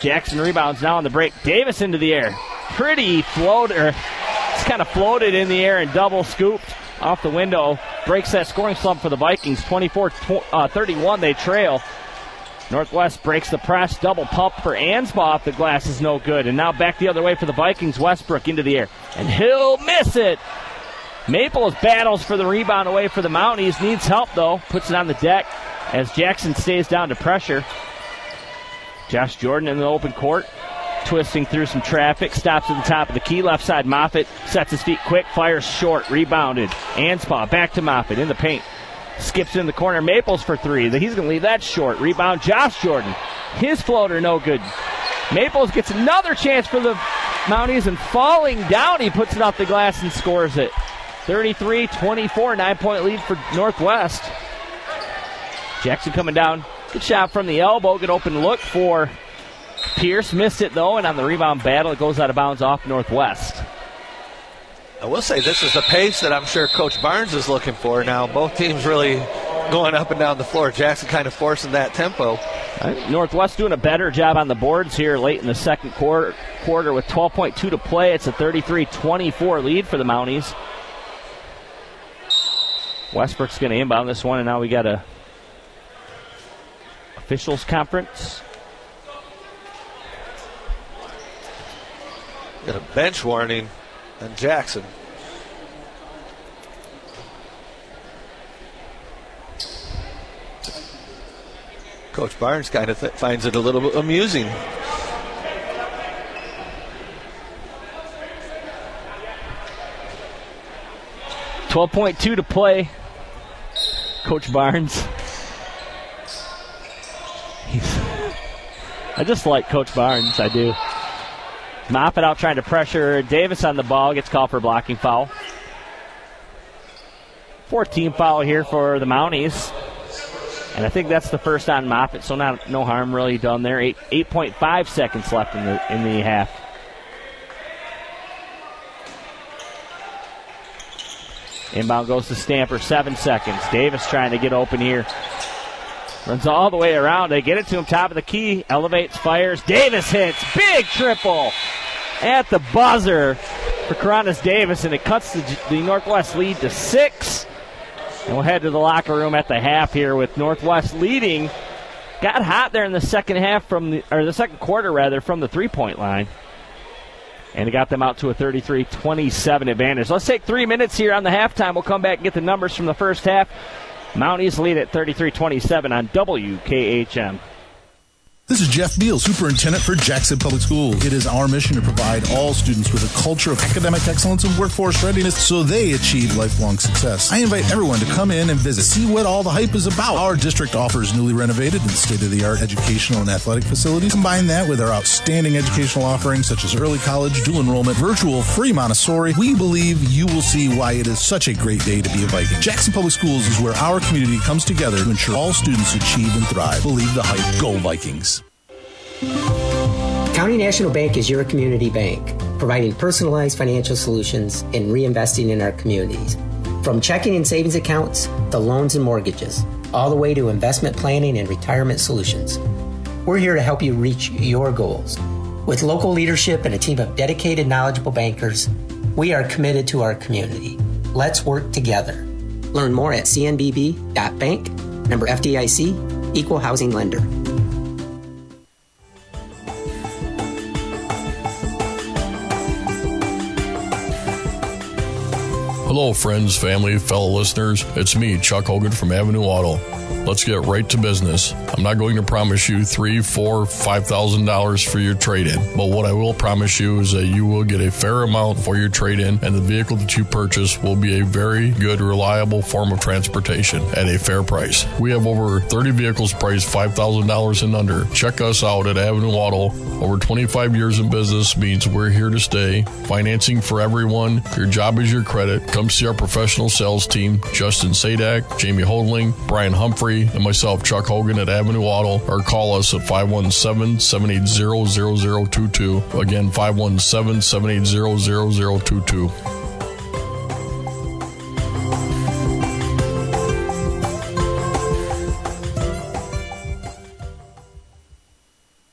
Jackson rebounds now on the break. Davis into the air. Pretty floater. It's kind of floated in the air and double scooped off the window. Breaks that scoring slump for the Vikings. twenty-four thirty-one, they trail. Northwest breaks the press. Double pump for Anspaugh off the glass is no good. And now back the other way for the Vikings. Westbrook into the air. And he'll miss it. Maples battles for the rebound away for the Mounties. Needs help, though. Puts it on the deck as Jackson stays down to pressure. Josh Jordan in the open court. Twisting through some traffic. Stops at the top of the key. Left side, Moffitt sets his feet quick. Fires short. Rebounded. Anspaugh back to Moffitt in the paint. Skips in the corner. Maples for three. He's going to leave that short. Rebound, Josh Jordan. His floater, no good. Maples gets another chance for the Mounties, and falling down, he puts it off the glass and scores it. thirty-three twenty-four, nine-point lead for Northwest. Jackson coming down. Good shot from the elbow. Good open look for Pierce. Missed it, though, and on the rebound battle, it goes out of bounds off Northwest. I will say this is the pace that I'm sure Coach Barnes is looking for now. Both teams really going up and down the floor. Jackson kind of forcing that tempo. Northwest doing a better job on the boards here late in the second quarter, quarter with twelve point two to play. It's a thirty-three twenty-four lead for the Mounties. Westbrook's going to inbound this one, and now we got a officials conference. Got a bench warning on Jackson. Coach Barnes kind of th- finds it a little bit amusing. twelve point two to play. Coach Barnes. He's I just like Coach Barnes, I do. Moffitt out trying to pressure Davis on the ball. Gets called for a blocking foul. fourteen foul here for the Mounties. And I think that's the first on Moffitt, so not no harm really done there. Eight, eight point five seconds left in the in the half. Inbound goes to Stamper, seven seconds. Davis trying to get open here. Runs all the way around. They get it to him, top of the key. Elevates, fires. Davis hits. Big triple at the buzzer for Coronis Davis, and it cuts the, the Northwest lead to six. And we'll head to the locker room at the half here with Northwest leading. Got hot there in the second half from the, or the second quarter rather, from the three-point line. And it got them out to a thirty-three twenty-seven advantage. Let's take three minutes here on the halftime. We'll come back and get the numbers from the first half. Mounties lead at thirty-three twenty-seven on W K H M. This is Jeff Beal, Superintendent for Jackson Public Schools. It is our mission to provide all students with a culture of academic excellence and workforce readiness so they achieve lifelong success. I invite everyone to come in and visit, see what all the hype is about. Our district offers newly renovated and state-of-the-art educational and athletic facilities. Combine that with our outstanding educational offerings such as early college, dual enrollment, virtual, free Montessori. We believe you will see why it is such a great day to be a Viking. Jackson Public Schools is where our community comes together to ensure all students achieve and thrive. Believe the hype. Go Vikings. County National Bank is your community bank, providing personalized financial solutions and reinvesting in our communities. From checking and savings accounts to loans and mortgages, all the way to investment planning and retirement solutions. We're here to help you reach your goals. With local leadership and a team of dedicated, knowledgeable bankers, we are committed to our community. Let's work together. Learn more at c n b b dot bank, member F D I C, equal housing lender. Hello, friends, family, fellow listeners. It's me, Chuck Hogan from Avenue Auto. Let's get right to business. I'm not going to promise you three, four, five thousand dollars for your trade-in, but what I will promise you is that you will get a fair amount for your trade-in, and the vehicle that you purchase will be a very good, reliable form of transportation at a fair price. We have over thirty vehicles priced five thousand dollars and under. Check us out at Avenue Auto. Over twenty-five years in business means we're here to stay. Financing for everyone. Your job is your credit. Come see our professional sales team, Justin Sadak, Jamie Holdling, Brian Humphrey, and myself, Chuck Hogan at Avenue Auto, or call us at five one seven, seven eight zero, zero zero two two. Again, five one seven, seven eight zero, zero zero two two.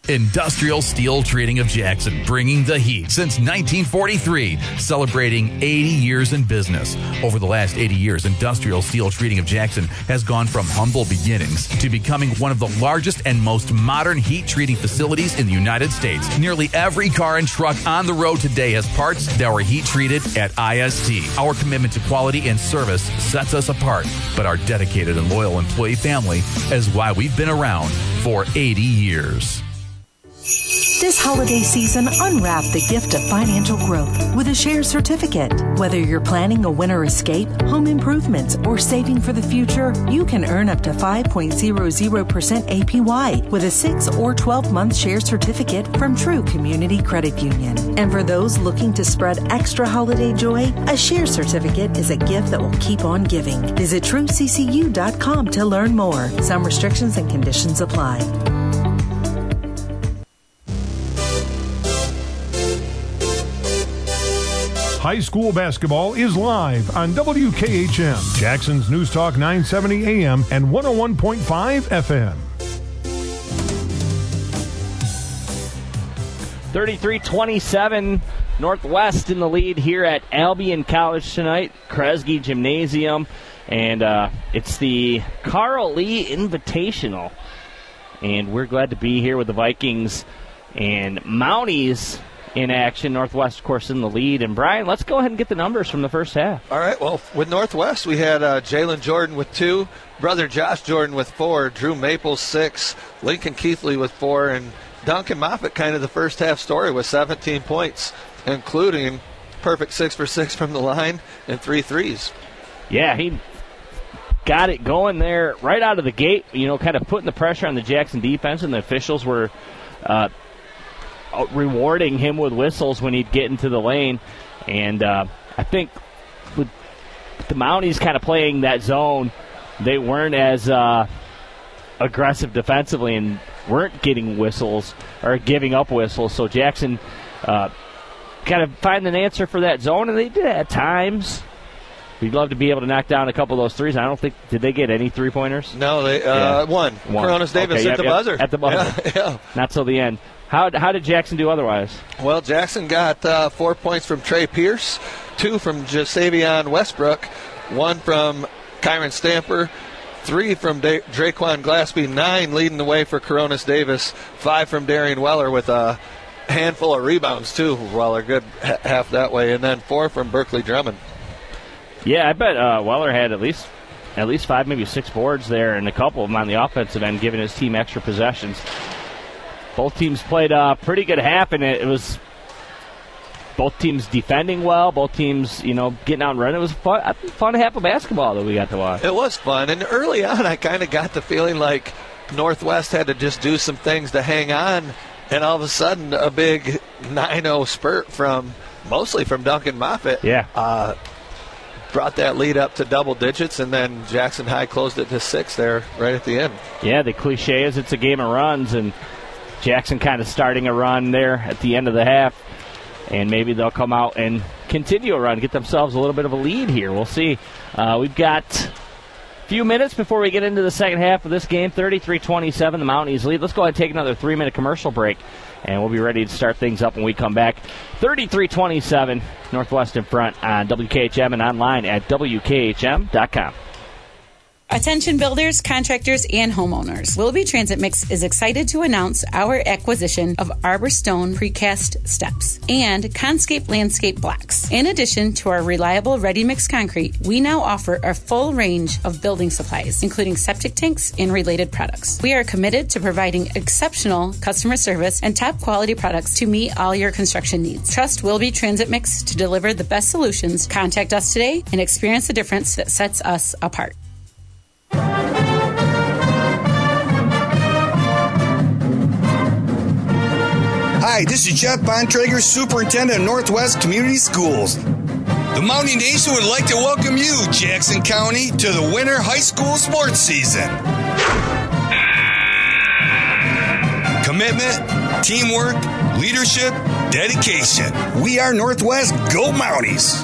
Industrial Steel Treating of Jackson, bringing the heat since nineteen forty-three, celebrating eighty years in business. Over the last eighty years, Industrial Steel Treating of Jackson has gone from humble beginnings to becoming one of the largest and most modern heat treating facilities in the United States. Nearly every car and truck on the road today has parts that were heat treated at I S T. Our commitment to quality and service sets us apart, but our dedicated and loyal employee family is why we've been around for eighty years. This holiday season, unwrap the gift of financial growth with a share certificate. Whether you're planning a winter escape, home improvements, or saving for the future, you can earn up to five point zero zero percent A P Y with a six or twelve month share certificate from True Community Credit Union. And for those looking to spread extra holiday joy, a share certificate is a gift that will keep on giving. Visit true c c u dot com to learn more. Some restrictions and conditions apply. High school basketball is live on W K H M, Jackson's News Talk nine seventy A M and one oh one point five F M. thirty-three twenty-seven Northwest in the lead here at Albion College tonight, Kresge Gymnasium, and uh, it's the Carl Lee Invitational. And we're glad to be here with the Vikings and Mounties in action. Northwest, of course, in the lead. And, Brian, let's go ahead and get the numbers from the first half. All right, well, with Northwest, we had uh, Jalen Jordan with two, brother Josh Jordan with four, Drew Maples six, Lincoln Keithley with four, and Duncan Moffitt, kind of the first half story, with seventeen points, including perfect six for six from the line and three threes. Yeah, he got it going there right out of the gate, you know, kind of putting the pressure on the Jackson defense, and the officials were uh, rewarding him with whistles when he'd get into the lane. And uh, I think with the Mounties kind of playing that zone, they weren't as uh, aggressive defensively and weren't getting whistles or giving up whistles. So Jackson uh, kind of find an answer for that zone, and they did at times. We'd love to be able to knock down a couple of those threes. I don't think, did they get any three-pointers? No, they uh, yeah. one. one. Coronas Davis okay, at yep, the yep, buzzer. At the buzzer. Yeah, yeah. Not till the end. How how did Jackson do otherwise? Well, Jackson got uh, four points from Trey Pierce, two from Jasavion Westbrook, one from Kyron Stamper, three from da- Draquan Glaspie, nine leading the way for Coronas Davis, five from Darian Weller with a handful of rebounds, too. Weller good ha- half that way, and then four from Berkeley Drummond. Yeah, I bet uh, Weller had at least at least five, maybe six boards there, and a couple of them on the offensive end, giving his team extra possessions. Both teams played a pretty good half, and it, it was both teams defending well, both teams, you know, getting out and running. It was a fun, a fun half of basketball that we got to watch. It was fun, and early on I kind of got the feeling like Northwest had to just do some things to hang on, and all of a sudden a big nine oh spurt from, mostly from Duncan Moffitt. Yeah. Uh, brought that lead up to double digits, and then Jackson High closed it to six there right at the end. Yeah, the cliche is it's a game of runs, and Jackson kind of starting a run there at the end of the half, and maybe they'll come out and continue a run, get themselves a little bit of a lead here. We'll see. Uh, we've got a few minutes before we get into the second half of this game. thirty-three twenty-seven, the Mounties lead. Let's go ahead and take another three-minute commercial break, and we'll be ready to start things up when we come back. thirty-three twenty-seven, Northwest in front on W K H M and online at W K H M dot com. Attention builders, contractors, and homeowners. Willoughby Transit Mix is excited to announce our acquisition of Arbor Stone Precast Steps and Conscape Landscape Blocks. In addition to our reliable ready-mix concrete, we now offer a full range of building supplies, including septic tanks and related products. We are committed to providing exceptional customer service and top-quality products to meet all your construction needs. Trust Willoughby Transit Mix to deliver the best solutions. Contact us today and experience the difference that sets us apart. Hi, this is Jeff Bontrager, Superintendent of Northwest Community Schools. The Mountie Nation would like to welcome you, Jackson County, to the winter high school sports season. Commitment, teamwork, leadership, dedication. We are Northwest Go Mounties.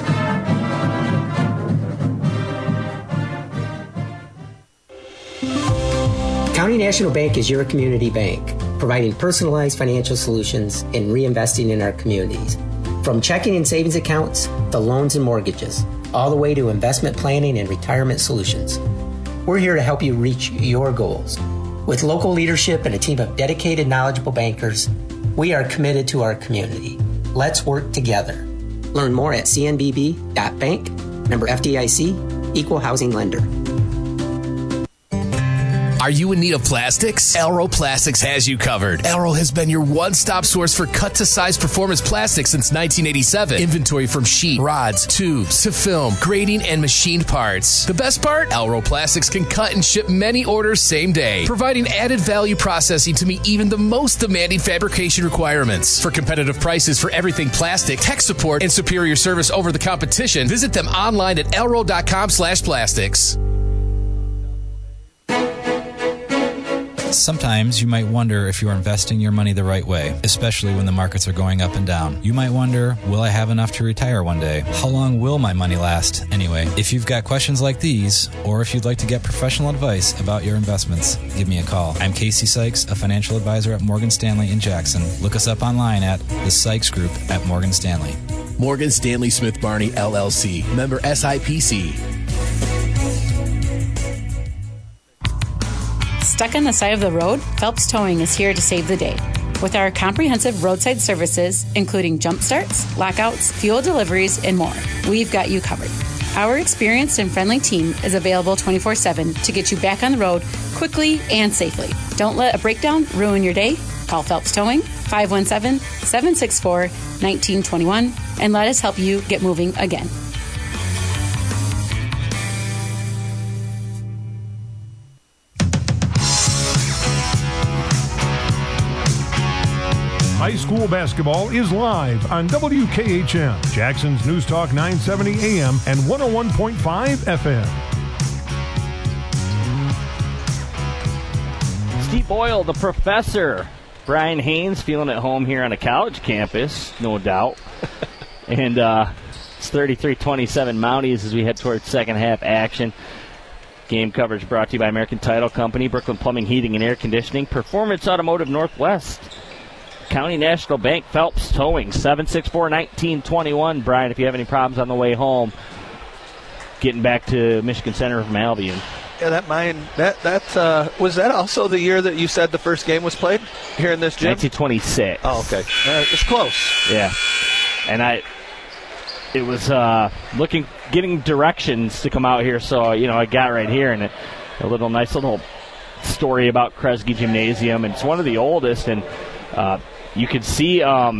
County National Bank is your community bank. providing personalized financial solutions and reinvesting in our communities. From checking and savings accounts to loans and mortgages, all the way to investment planning and retirement solutions. We're here to help you reach your goals. With local leadership and a team of dedicated, knowledgeable bankers, we are committed to our community. Let's work together. Learn more at c n b b dot bank, member F D I C, equal housing lender. Are you in need of plastics? Elro Plastics has you covered. Elro has been your one-stop source for cut-to-size performance plastics since nineteen eighty-seven. Inventory from sheet, rods, tubes, to film, grading, and machined parts. The best part? Elro Plastics can cut and ship many orders same day, providing added value processing to meet even the most demanding fabrication requirements. For competitive prices for everything plastic, tech support, and superior service over the competition, visit them online at elro dot com slash plastics. Sometimes you might wonder if you're investing your money the right way, especially when the markets are going up and down. You might wonder, will I have enough to retire one day? How long will my money last anyway? If you've got questions like these, or if you'd like to get professional advice about your investments, give me a call. I'm Casey Sykes, a financial advisor at Morgan Stanley in Jackson. Look us up online at the Sykes Group at Morgan Stanley. Morgan Stanley Smith Barney, L L C. Member S I P C. Stuck on the side of the road? Phelps Towing is here to save the day. With our comprehensive roadside services, including jump starts, lockouts, fuel deliveries, and more, we've got you covered. Our experienced and friendly team is available twenty-four seven to get you back on the road quickly and safely. Don't let a breakdown ruin your day. Call Phelps Towing, five one seven, seven six four, one nine two one, and let us help you get moving again. High school basketball is live on W K H M, Jackson's News Talk nine seventy A M and one oh one point five F M. Steve Boyle, the professor. Brian Haynes feeling at home here on a college campus, no doubt. and uh, it's thirty-three twenty-seven Mounties as we head towards second half action. Game coverage brought to you by American Title Company, Brooklyn Plumbing, Heating, and Air Conditioning, Performance Automotive Northwest, County National Bank, Phelps Towing, seven six four, one nine two one. Brian, if you have any problems on the way home, getting back to Michigan Center from Albion. Yeah, that mine, that, that, uh, was that also the year that you said the first game was played here in this gym? nineteen twenty-six. Oh, okay. Uh, it's close. Yeah. And I, it was, uh, looking, getting directions to come out here, so, you know, I got right here, and a, a little nice little story about Kresge Gymnasium, and it's one of the oldest, and, uh, you can see, um,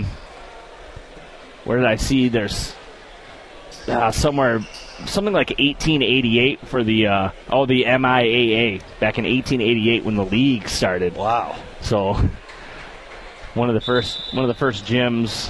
where did I see? There's uh, somewhere, something like eighteen eighty-eight for the, uh, oh, the M I A A, back in eighteen eighty-eight when the league started. Wow. So, one of the first, one of the first gyms,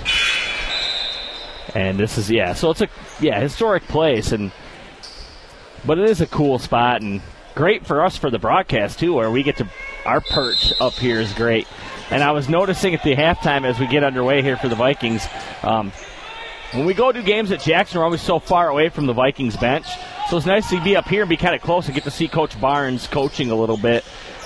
and this is, yeah, so it's a, yeah, historic place, and, but it is a cool spot, and great for us for the broadcast, too, where we get to, our perch up here is great. And I was noticing at the halftime as we get underway here for the Vikings, um, when we go do games at Jackson, we're always so far away from the Vikings bench. So it's nice to be up here and be kind of close and get to see Coach Barnes coaching a little bit.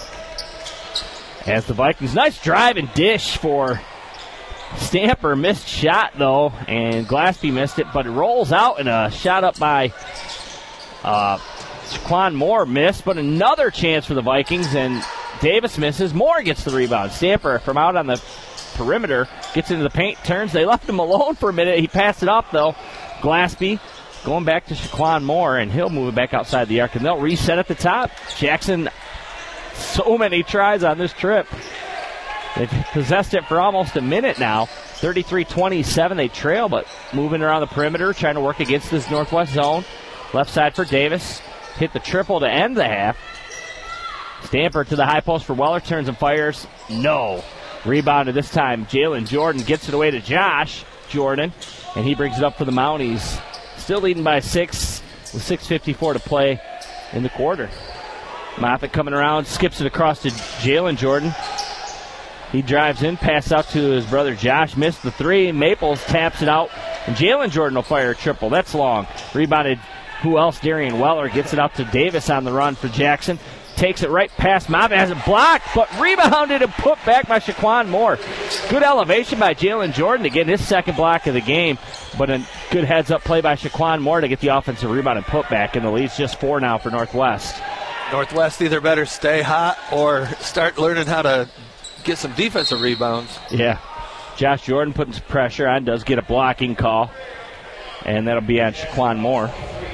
As the Vikings, nice drive and dish for Stamper. Missed shot, though, and Glaspie missed it, but it rolls out, and a shot up by uh, Shaquan Moore missed, but another chance for the Vikings, and Davis misses. Moore gets the rebound. Stamper from out on the perimeter gets into the paint, turns. They left him alone for a minute. He passed it up, though. Glaspie going back to Shaquan Moore, and he'll move it back outside the arc, and they'll reset at the top. Jackson, so many tries on this trip. They've possessed it for almost a minute now. thirty-three twenty-seven, they trail, but moving around the perimeter, trying to work against this Northwest zone. Left side for Davis. Hit the triple to end the half. Stamper to the high post for Weller, turns and fires. No. Rebounded this time. Jalen Jordan gets it away to Josh Jordan, and he brings it up for the Mounties. Still leading by six with six fifty-four to play in the quarter. Moffitt coming around, skips it across to Jalen Jordan. He drives in, pass out to his brother Josh, missed the three. Maples taps it out, and Jalen Jordan will fire a triple. That's long. Rebounded, who else? Darian Weller gets it out to Davis on the run for Jackson. takes it right past Moffitt, has it blocked, but rebounded and put back by Shaquan Moore. Good elevation by Jalen Jordan to get his second block of the game, but a good heads-up play by Shaquan Moore to get the offensive rebound and put back, and the lead's just four now for Northwest. Northwest either better stay hot or start learning how to get some defensive rebounds. Yeah. Josh Jordan putting some pressure on, does get a blocking call, and that'll be on Shaquan Moore.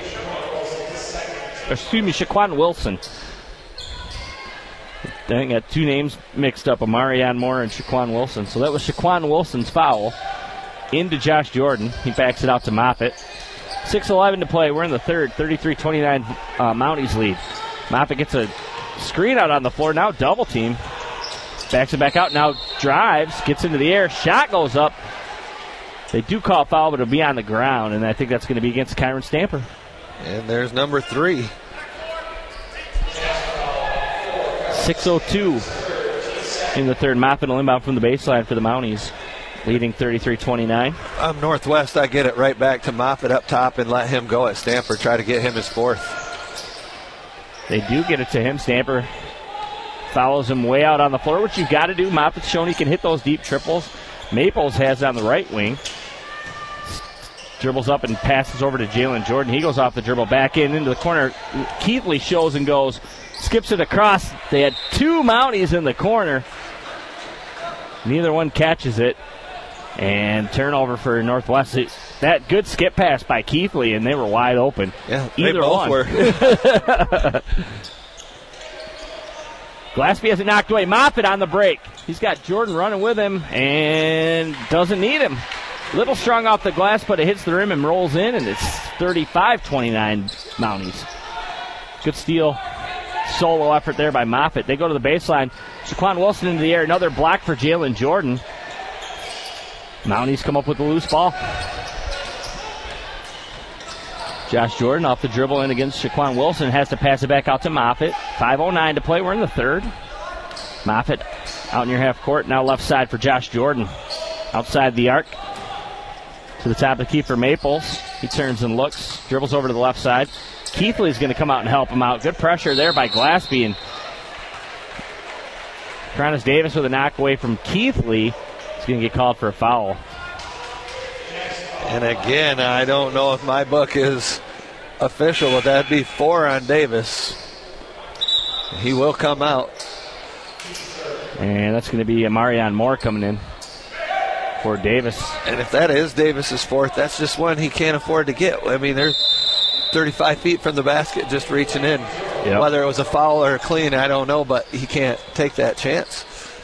Excuse me, Shaquan Wilson. I think got two names mixed up, Amarion Moore and Shaquan Wilson. So that was Shaquan Wilson's foul into Josh Jordan. He backs it out to Moffitt. six eleven to play. We're in the third. thirty-three twenty-nine uh, Mounties lead. Moffitt gets a screen out on the floor. Now double team. Backs it back out. Now drives. Gets into the air. Shot goes up. They do call a foul, but it'll be on the ground. And I think that's going to be against Kyron Stamper. And there's number three. six oh two in the third. Moffitt will inbound from the baseline for the Mounties, leading thirty-three twenty-nine. I'm Northwest. I get it right back to Moffitt up top and let him go at Stamper. Try to get him his fourth. They do get it to him. Stamper follows him way out on the floor, which you've got to do. Moffitt's shown he can hit those deep triples. Maples has it on the right wing. Dribbles up and passes over to Jalen Jordan. He goes off the dribble back in into the corner. Keithley shows and goes. Skips it across. They had two Mounties in the corner. Neither one catches it. And turnover for Northwest. It, that good skip pass by Keithley, and they were wide open. Yeah, Either they both one. were. Glaspie has it knocked away. Moffitt on the break. He's got Jordan running with him and doesn't need him. Little strong off the glass, but it hits the rim and rolls in, and it's thirty-five twenty-nine Mounties. Good steal. Solo effort there by Moffitt. They go to the baseline. Shaquan Wilson into the air. Another block for Jalen Jordan. Mounties come up with the loose ball. Josh Jordan off the dribble in against Shaquan Wilson. Has to pass it back out to Moffitt. five oh nine to play. We're in the third. Moffitt out near half court. Now left side for Josh Jordan. Outside the arc. To the top of the key for Maples. He turns and looks. Dribbles over to the left side. Keithley's going to come out and help him out. Good pressure there by Glaspie. And Cronus Davis with a knock away from Keithley. He's going to get called for a foul. And again, I don't know if my book is official, but that'd be four on Davis. He will come out. And that's going to be Amarion Moore coming in for Davis. And if that is Davis's fourth, that's just one he can't afford to get. I mean, they're thirty-five feet from the basket just reaching in. Yep. Whether it was a foul or a clean, I don't know, but he can't take that chance.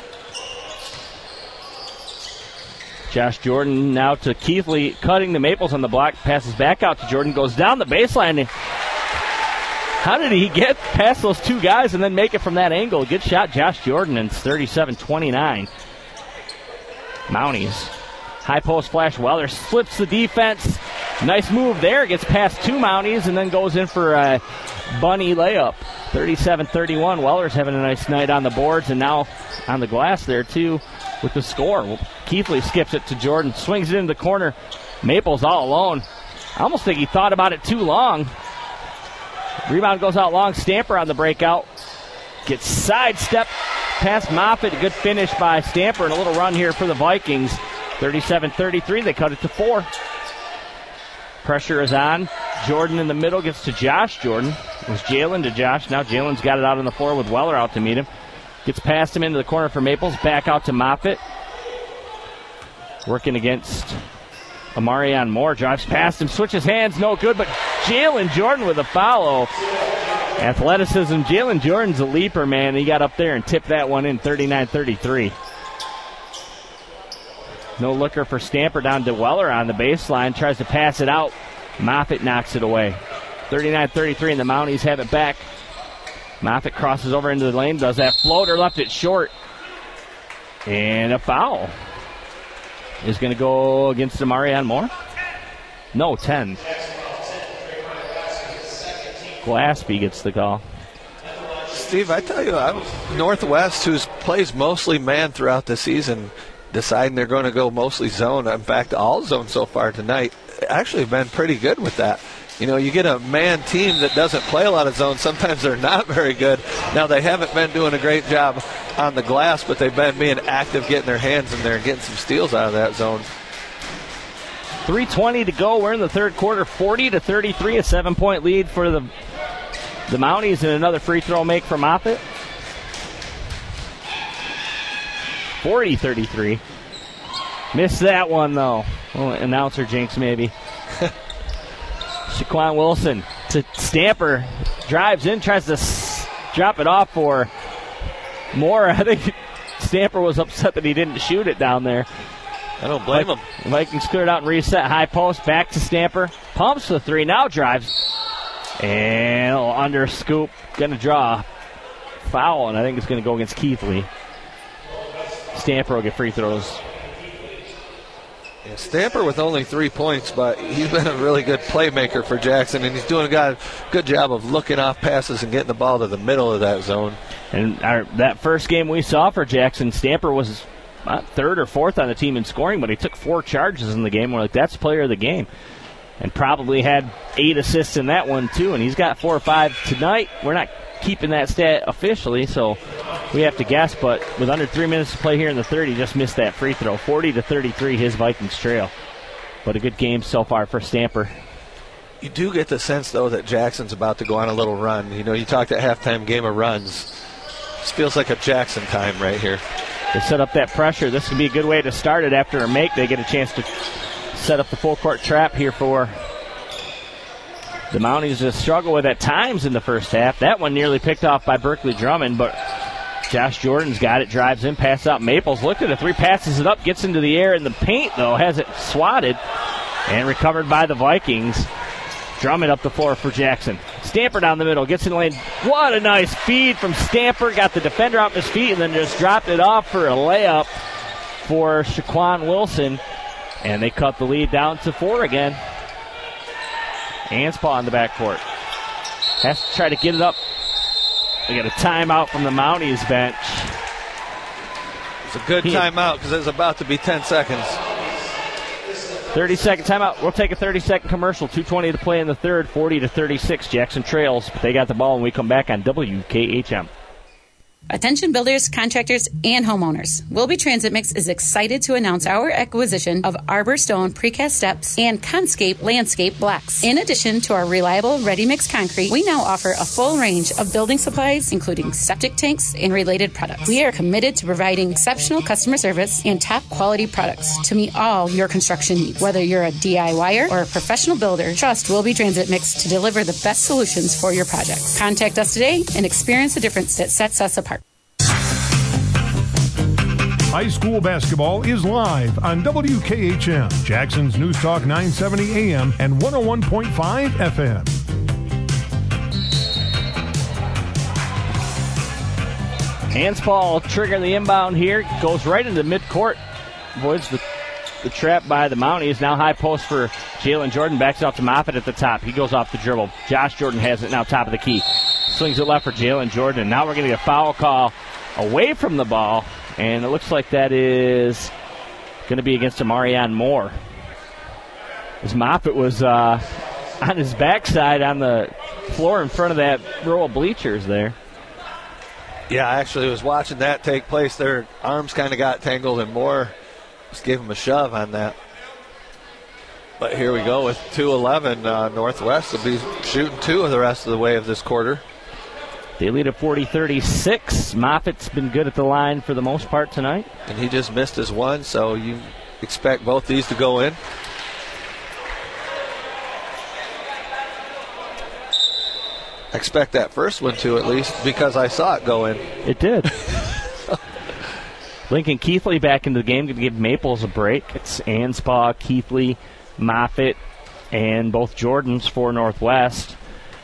Josh Jordan now to Keithley, cutting the Maples on the block, passes back out to Jordan, goes down the baseline. How did he get past those two guys and then make it from that angle? Good shot, Josh Jordan, and it's thirty-seven twenty-nine. Mounties. High post flash. Weller slips the defense. Nice move there. Gets past two Mounties and then goes in for a bunny layup. thirty-seven thirty-one. Weller's having a nice night on the boards and now on the glass there, too, with the score. Keithley skips it to Jordan. Swings it into the corner. Maples all alone. I almost think he thought about it too long. Rebound goes out long. Stamper on the breakout. Gets sidestepped past Moffitt. Good finish by Stamper and a little run here for the Vikings. thirty-seven thirty-three. They cut it to four. Pressure is on. Jordan in the middle gets to Josh Jordan. It was Jalen to Josh. Now Jalen's got it out on the floor with Weller out to meet him. Gets past him into the corner for Maples. Back out to Moffitt. Working against Amarion Moore. Drives past him. Switches hands. No good. But Jalen Jordan with a foul. Athleticism. Jalen Jordan's a leaper, man. He got up there and tipped that one in. thirty-nine thirty-three. No looker for Stamper down to Weller on the baseline. Tries to pass it out. Moffitt knocks it away. thirty-nine thirty-three, and the Mounties have it back. Moffitt crosses over into the lane. Does that floater. Left it short. And a foul is going to go against Amarion Moore. No, ten. Glaspie gets the call. Steve, I tell you, I'm Northwest, who plays mostly man throughout the season, deciding they're going to go mostly zone. In fact, all zone so far tonight. Actually been pretty good with that. You know, you get a man team that doesn't play a lot of zone. Sometimes they're not very good. Now, they haven't been doing a great job on the glass, but they've been being active, getting their hands in there and getting some steals out of that zone. three twenty to go. We're in the third quarter, forty to thirty-three, a seven-point lead for the the Mounties, and another free throw make for Moffitt. forty thirty-three. Missed that one, though. Oh, announcer jinx, maybe. Shaquan Wilson to Stamper. Drives in, tries to s- drop it off for Moore. I think Stamper was upset that he didn't shoot it down there. I don't blame Vi- him. Vikings cleared out and reset. High post, back to Stamper. Pumps the three, now drives. And oh, under scoop. Going to draw a foul, and I think it's going to go against Keithley. Stamper will get free throws. Yeah, Stamper with only three points, but he's been a really good playmaker for Jackson, and he's doing a good, good job of looking off passes and getting the ball to the middle of that zone. And our, that first game we saw for Jackson, Stamper was uh, third or fourth on the team in scoring, but he took four charges in the game. We're like, that's player of the game. And probably had eight assists in that one, too, and he's got four or five tonight. We're not keeping that stat officially, so we have to guess, but with under three minutes to play here in the third, he just missed that free throw. forty to thirty-three, his Vikings trail. But a good game so far for Stamper. You do get the sense, though, that Jackson's about to go on a little run. You know, you talked at halftime game of runs. This feels like a Jackson time right here. They set up that pressure. This can be a good way to start it. After a make, they get a chance to set up the full court trap here for the Mounties. Just struggle with at times in the first half. That one nearly picked off by Berkeley Drummond, but Josh Jordan's got it, drives in, pass out. Maples looked at the three, passes it up, gets into the air in the paint, though, has it swatted and recovered by the Vikings. Drummond up the floor for Jackson. Stamper down the middle, gets in the lane. What a nice feed from Stamper. Got the defender off his feet and then just dropped it off for a layup for Shaquan Wilson. And they cut the lead down to four again. Anspaugh on the backcourt. Has to try to get it up. They got a timeout from the Mounties bench. It's a good timeout because it's about to be ten seconds. thirty-second timeout. We'll take a thirty-second commercial. two twenty to play in the third. forty to thirty-six. Jackson trails. But they got the ball when we come back on W K H M. Attention builders, contractors, and homeowners. Wilby Transit Mix is excited to announce our acquisition of Arbor Stone Precast Steps and Conscape Landscape Blocks. In addition to our reliable ready-mix concrete, we now offer a full range of building supplies, including septic tanks and related products. We are committed to providing exceptional customer service and top-quality products to meet all your construction needs. Whether you're a DIYer or a professional builder, trust Wilby Transit Mix to deliver the best solutions for your projects. Contact us today and experience the difference that sets us apart. High school basketball is live on W K H M, Jackson's News Talk nine seventy A M and one oh one point five F M. Anspaugh trigger the inbound here. Goes right into midcourt. Avoids the, the trap by the Mounties. Now high post for Jalen Jordan. Backs out to Moffitt at the top. He goes off the dribble. Josh Jordan has it now top of the key. Swings it left for Jalen Jordan. Now we're going to get a foul call away from the ball. And it looks like that is going to be against Amarion Moore. As Moffitt was uh, on his backside on the floor in front of that row of bleachers there. Yeah, I actually was watching that take place. Their arms kind of got tangled, and Moore just gave him a shove on that. But here we go with two eleven. Uh, Northwest will be shooting two of the rest of the way of this quarter. They lead at forty thirty-six. Moffitt's been good at the line for the most part tonight. And he just missed his one, so you expect both these to go in. I expect that first one to, at least, because I saw it go in. It did. Lincoln Keithley back into the game, going to give Maples a break. It's Anspaugh, Keithley, Moffitt, and both Jordans for Northwest.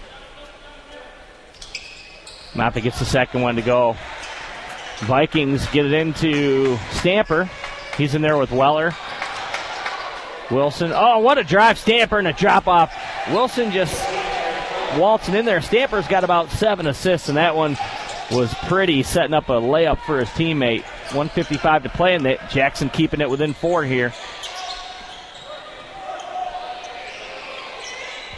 Moffitt gets the second one to go. Vikings get it into Stamper. He's in there with Weller. Wilson. Oh, what a drive. Stamper and a drop off. Wilson just waltzing in there. Stamper's got about seven assists, and that one was pretty, setting up a layup for his teammate. one fifty-five to play, and that Jackson keeping it within four here.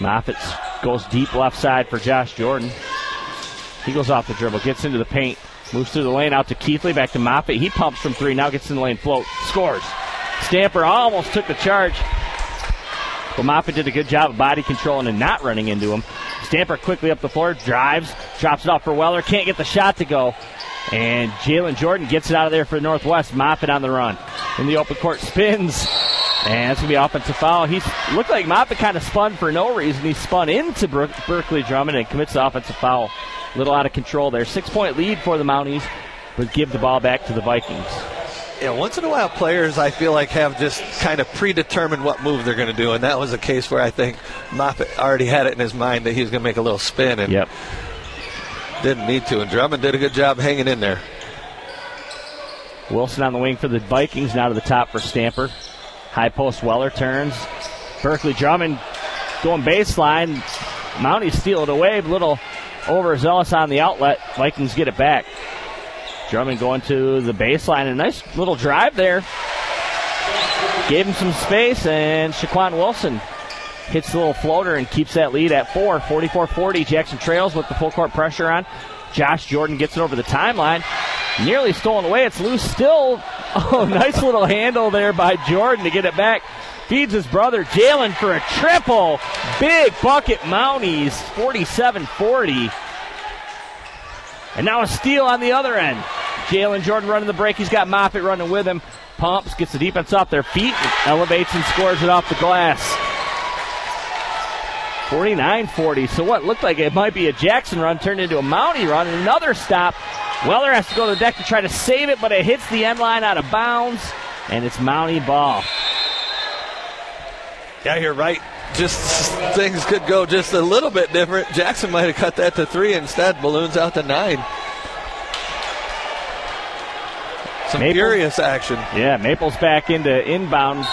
Moffitt goes deep left side for Josh Jordan. He goes off the dribble, gets into the paint, moves through the lane out to Keithley, back to Moffitt. He pumps from three, now gets in the lane, float, scores. Stamper almost took the charge. But Moffitt did a good job of body controlling and not running into him. Stamper quickly up the floor, drives, drops it off for Weller, can't get the shot to go. And Jalen Jordan gets it out of there for Northwest. Moffitt on the run. In the open court, spins. And it's going to be an offensive foul. He looked like Moffitt kind of spun for no reason. He spun into Ber- Berkeley Drummond and commits the offensive foul. A little out of control there. Six-point lead for the Mounties, but give the ball back to the Vikings. Yeah, once in a while players, I feel like, have just kind of predetermined what move they're going to do, and that was a case where I think Moffitt already had it in his mind that he was going to make a little spin, and yep. didn't need to, and Drummond did a good job hanging in there. Wilson on the wing for the Vikings, now to the top for Stamper. High post, Weller turns. Berkeley Drummond going baseline. Mounties steal it away, a little overzealous on the outlet. Vikings get it back. Drummond going to the baseline. A nice little drive there. Gave him some space, and Shaquan Wilson hits the little floater and keeps that lead at four. forty-four forty. Jackson trails with the full court pressure on. Josh Jordan gets it over the timeline. Nearly stolen away. It's loose still. Oh, nice little handle there by Jordan to get it back. Feeds his brother Jalen for a triple. Big bucket Mounties. forty-seven forty. And now a steal on the other end. Jalen Jordan running the break. He's got Moffitt running with him. Pumps, gets the defense off their feet, elevates and scores it off the glass. forty-nine forty. So what looked like it might be a Jackson run turned into a Mountie run. And another stop. Weller has to go to the deck to try to save it, but it hits the end line out of bounds. And it's Mountie ball. Yeah, you're right. Just things could go just a little bit different. Jackson might have cut that to three. Instead, balloons out to nine. Some Maple, furious action. Yeah, Maple's back into inbound.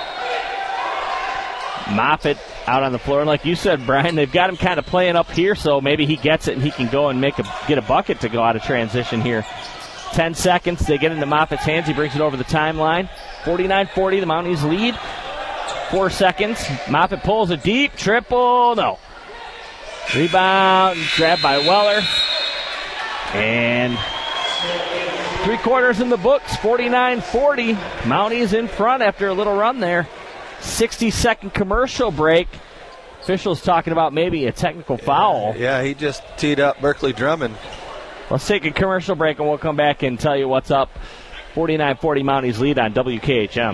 Moffitt out on the floor. And like you said, Brian, they've got him kind of playing up here, so maybe he gets it and he can go and make a get a bucket to go out of transition here. Ten seconds. They get into Moffitt's hands. He brings it over the timeline. forty-nine forty, the Mounties lead. Four seconds. Moffitt pulls a deep triple. No. Rebound. Grabbed by Weller. And three quarters in the books. forty-nine forty. Mounties in front after a little run there. sixty-second commercial break. Officials talking about maybe a technical foul. Yeah, he just teed up Berkeley Drummond. Let's take a commercial break and we'll come back and tell you what's up. forty-nine forty Mounties lead on W K H M.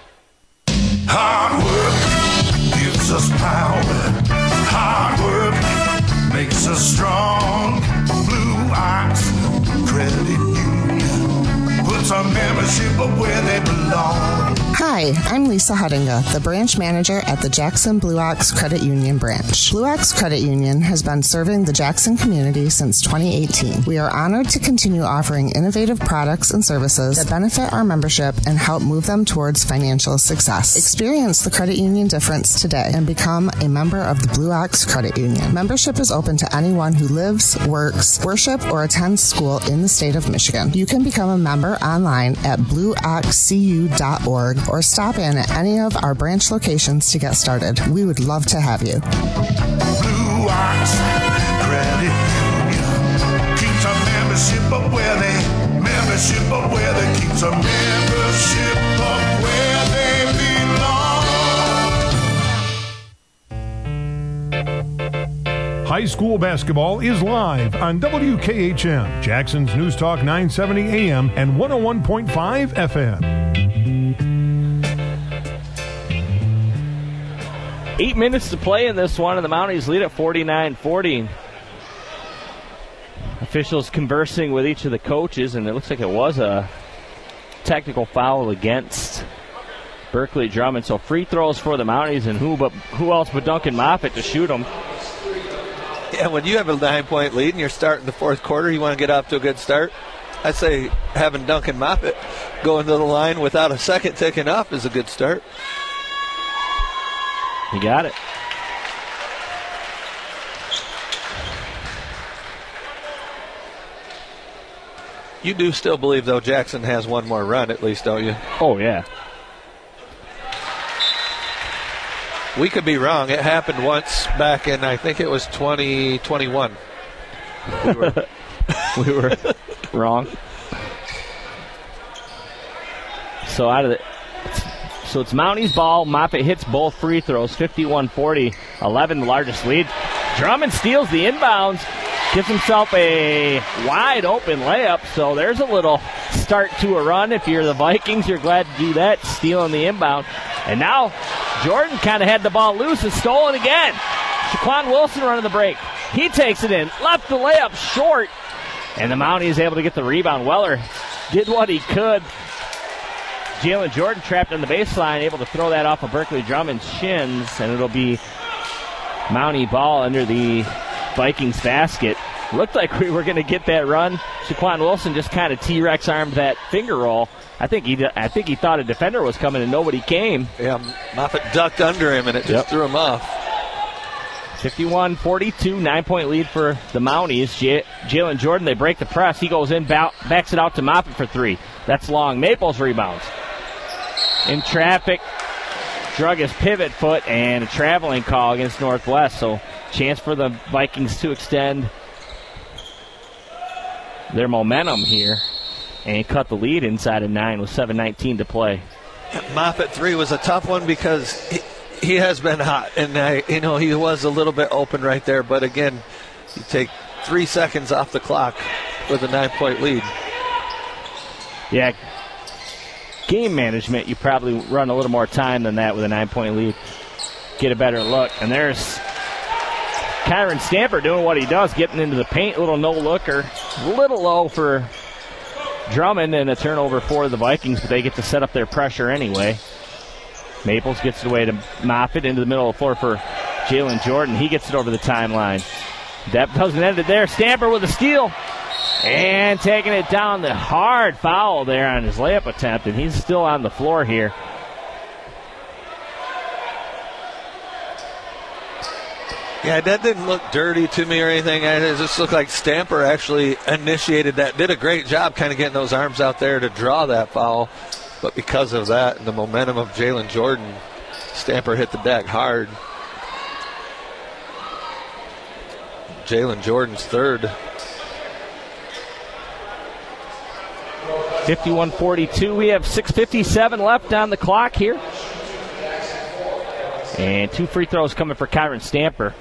Hard work gives us power. Hard work makes us strong. Blue Ox Credit Union puts our membership up where they belong. Hi, I'm Lisa Huttinga, the branch manager at the Jackson Blue Ox Credit Union branch. Blue Ox Credit Union has been serving the Jackson community since twenty eighteen. We are honored to continue offering innovative products and services that benefit our membership and help move them towards financial success. Experience the credit union difference today and become a member of the Blue Ox Credit Union. Membership is open to anyone who lives, works, worship, or attends school in the state of Michigan. You can become a member online at blue ox c u dot org or stop in at any of our branch locations to get started. We would love to have you. Blue Ox Credit Union keeps our membership up where they membership up where they keeps our membership up where they belong. High school basketball is live on W K H M, Jackson's News Talk nine seventy A M and one oh one point five F M. Eight minutes to play in this one, and the Mounties lead at forty-nine forty. Officials conversing with each of the coaches, and it looks like it was a technical foul against Berkeley Drummond. So free throws for the Mounties, and who but who else but Duncan Moffitt to shoot them. Yeah, when you have a nine-point lead and you're starting the fourth quarter, you want to get off to a good start. I'd say having Duncan Moffitt go into the line without a second ticking off is a good start. He got it. You do still believe, though, Jackson has one more run at least, don't you? Oh, yeah. we could be wrong. It happened once back in, I think it was twenty twenty-one. We were, we were wrong. So out of the, so it's Mounties ball. Moffitt hits both free throws, fifty-one forty, eleven the largest lead. Drummond steals the inbounds, gives himself a wide open layup. So there's a little start to a run. If you're the Vikings, you're glad to do that, stealing the inbound. And now Jordan kind of had the ball loose and stole it again. Shaquan Wilson running the break. He takes it in, left the layup short, and the Mountie is able to get the rebound. Weller did what he could. Jalen Jordan trapped on the baseline, able to throw that off of Berkeley Drummond's shins, and it'll be Mountie ball under the Vikings basket. Looked like we were going to get that run. Shaquan Wilson just kind of T-Rex armed that finger roll. I think he I think he thought a defender was coming and nobody came. Yeah, Moffitt ducked under him and it just yep. threw him off. fifty-one forty-two, nine-point lead for the Mounties. J- Jalen Jordan, they break the press. He goes in, ba- backs it out to Moffitt for three. That's long. Maples rebounds. In traffic, drug his pivot foot, and a traveling call against Northwest. So chance for the Vikings to extend their momentum here and cut the lead inside of nine with seven nineteen to play. Moffitt three was a tough one because he, he has been hot, and I, you know he was a little bit open right there. But again, you take three seconds off the clock with a nine-point lead. Yeah, game management, you probably run a little more time than that with a nine-point lead. Get a better look. And there's Kyron Stamper doing what he does, getting into the paint, a little no-looker. A little low for Drummond, and a turnover for the Vikings, but they get to set up their pressure anyway. Maples gets it away to Moffitt into the middle of the floor for Jalen Jordan. He gets it over the timeline. That doesn't end it there. Stamper with a steal. And taking it down, the hard foul there on his layup attempt, and he's still on the floor here. Yeah, that didn't look dirty to me or anything. It just looked like Stamper actually initiated that. Did a great job kind of getting those arms out there to draw that foul. But because of that and the momentum of Jalen Jordan, Stamper hit the deck hard. Jalen Jordan's third. fifty-one forty-two. We have six fifty-seven left on the clock here. And two free throws coming for Kyron Stamper.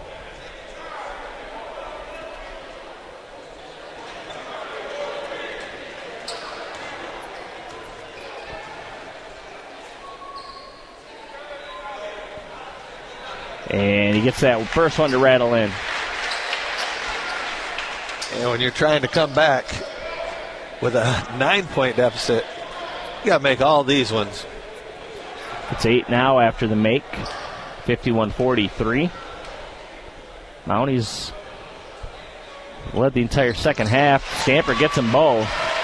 And he gets that first one to rattle in. And when you're trying to come back with a nine-point deficit, you got to make all these ones. It's eight now after the make. fifty-one forty-three. Mounties led the entire second half. Stamper gets them both.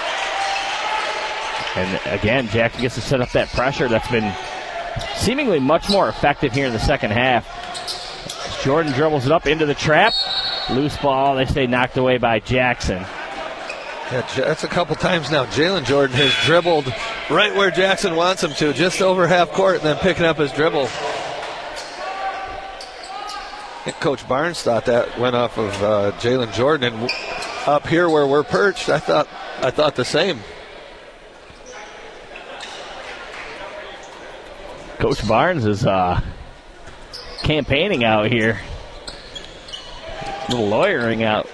And again, Jackson gets to set up that pressure that's been seemingly much more effective here in the second half. Jordan dribbles it up into the trap. Loose ball. They stay knocked away by Jackson. Yeah, that's a couple times now. Jalen Jordan has dribbled right where Jackson wants him to, just over half court, and then picking up his dribble. I think Coach Barnes thought that went off of uh, Jalen Jordan, and up here where we're perched, I thought I thought the same. Coach Barnes is uh, campaigning out here. A little lawyering out.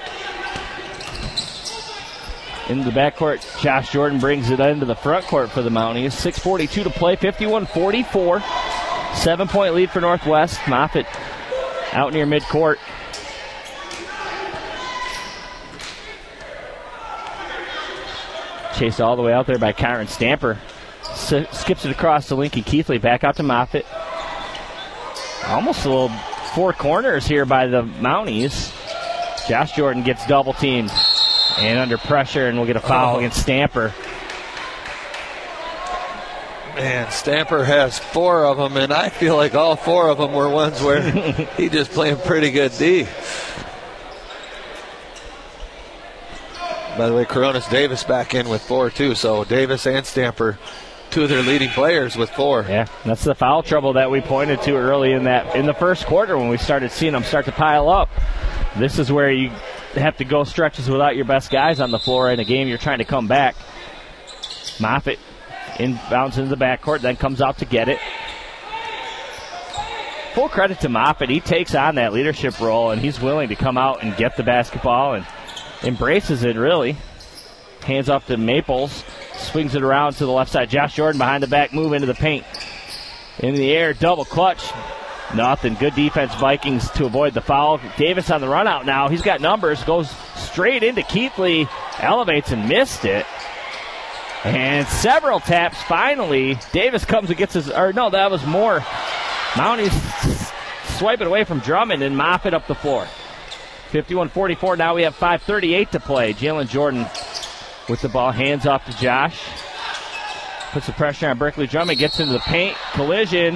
Into the backcourt, Josh Jordan brings it into the front court for the Mounties. six forty-two to play, fifty-one forty-four. Seven-point lead for Northwest. Moffitt out near midcourt. Chased all the way out there by Kyron Stamper. S- skips it across to Lincoln Keithley. Back out to Moffitt. Almost a little four corners here by the Mounties. Josh Jordan gets double teamed. And under pressure, and we'll get a foul oh. against Stamper. Man, Stamper has four of them, and I feel like all four of them were ones where he just playing pretty good D. By the way, Coronis Davis back in with four, too, so Davis and Stamper two of their leading players with four. Yeah, that's the foul trouble that we pointed to early in that in the first quarter when we started seeing them start to pile up. This is where you have to go stretches without your best guys on the floor in a game you're trying to come back. Moffitt inbounds into the backcourt, then comes out to get it. Full credit to Moffitt. He takes on that leadership role, and he's willing to come out and get the basketball and embraces it, really. Hands off to Maples. Swings it around to the left side. Josh Jordan behind the back move into the paint. In the air, double clutch. Nothing. Good defense, Vikings, to avoid the foul. Davis on the run out now. He's got numbers. Goes straight into Keithley. Elevates and missed it. And several taps finally. Davis comes and gets his, or no, that was more. Mounties swipe it away from Drummond and mop it up the floor. fifty-one forty-four. Now we have five thirty-eight to play. Jalen Jordan with the ball. Hands off to Josh. Puts the pressure on Berkeley Drummond. Gets into the paint. Collision.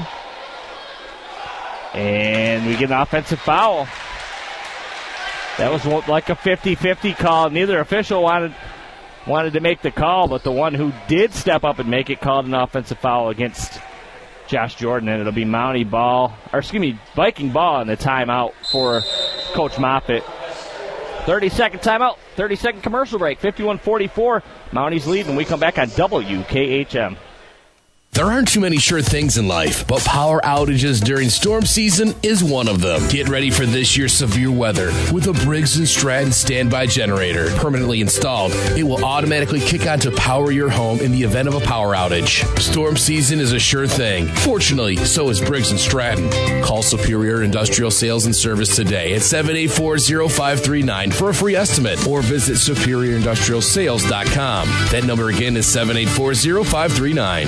And we get an offensive foul. That was like a fifty-fifty call. Neither official wanted wanted to make the call, but the one who did step up and make it called an offensive foul against Josh Jordan, and it'll be Mountie ball, or excuse me, Viking ball in the timeout for Coach Moffitt. thirty-second timeout, thirty-second commercial break, fifty-one forty-four. Mounties lead when we come back on W K H M. There aren't too many sure things in life, but power outages during storm season is one of them. Get ready for this year's severe weather with a Briggs and Stratton standby generator. Permanently installed, it will automatically kick on to power your home in the event of a power outage. Storm season is a sure thing. Fortunately, so is Briggs and Stratton. Call Superior Industrial Sales and Service today at seven eight four, zero five three nine for a free estimate, or visit superior industrial sales dot com. That number again is seven eight four, zero five three nine.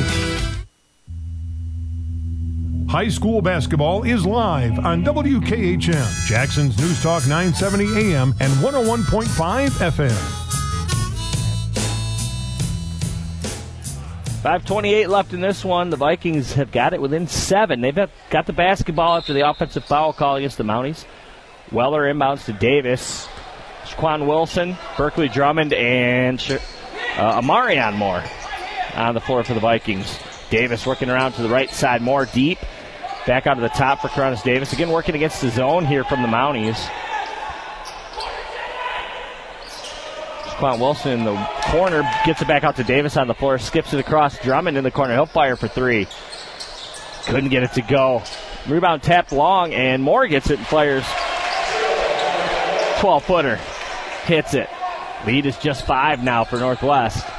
High school basketball is live on W K H M, Jackson's News Talk nine seventy A M and one oh one point five F M. five twenty-eight left in this one. The Vikings have got it within seven. They've got the basketball after the offensive foul call against the Mounties. Weller inbounds to Davis. Shaquan Wilson, Berkeley Drummond, and uh, Amarion Moore on the floor for the Vikings. Davis working around to the right side, more deep. Back out to the top for Coronis Davis. Again, working against the zone here from the Mounties. Shaquan Wilson in the corner gets it back out to Davis on the floor. Skips it across. Drummond in the corner. He'll fire for three. Couldn't get it to go. Rebound tapped long, and Moore gets it and fires. twelve-footer. Hits it. Lead is just five now for Northwest.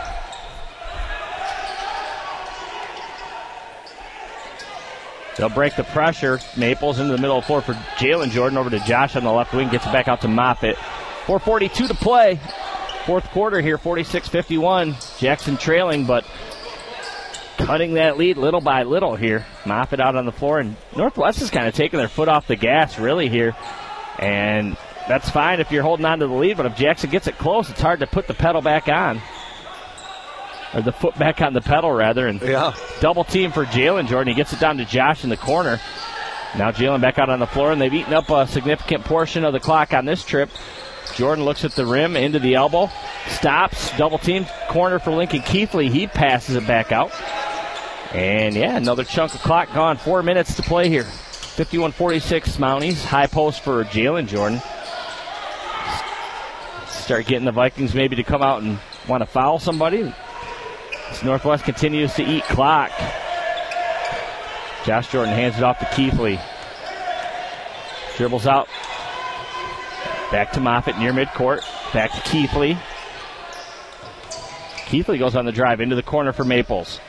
They'll break the pressure. Maples into the middle of the floor for Jalen Jordan. Over to Josh on the left wing. Gets it back out to Moffitt. four forty-two to play. Fourth quarter here, forty-six fifty-one. Jackson trailing, but cutting that lead little by little here. Moffitt out on the floor, and Northwest is kind of taking their foot off the gas, really, here. And that's fine if you're holding on to the lead, but if Jackson gets it close, it's hard to put the pedal back on. Or the foot back on the pedal, rather. And yeah. Double team for Jalen Jordan. He gets it down to Josh in the corner. Now Jalen back out on the floor, and they've eaten up a significant portion of the clock on this trip. Jordan looks at the rim, into the elbow. Stops. Double team. Corner for Lincoln Keithley. He passes it back out. And, yeah, another chunk of clock gone. Four minutes to play here. fifty-one forty-six Mounties. High post for Jalen Jordan. Start getting the Vikings maybe to come out and want to foul somebody. As Northwest continues to eat clock. Josh Jordan hands it off to Keithley. Dribbles out. Back to Moffitt near midcourt. Back to Keithley. Keithley goes on the drive into the corner for Maples.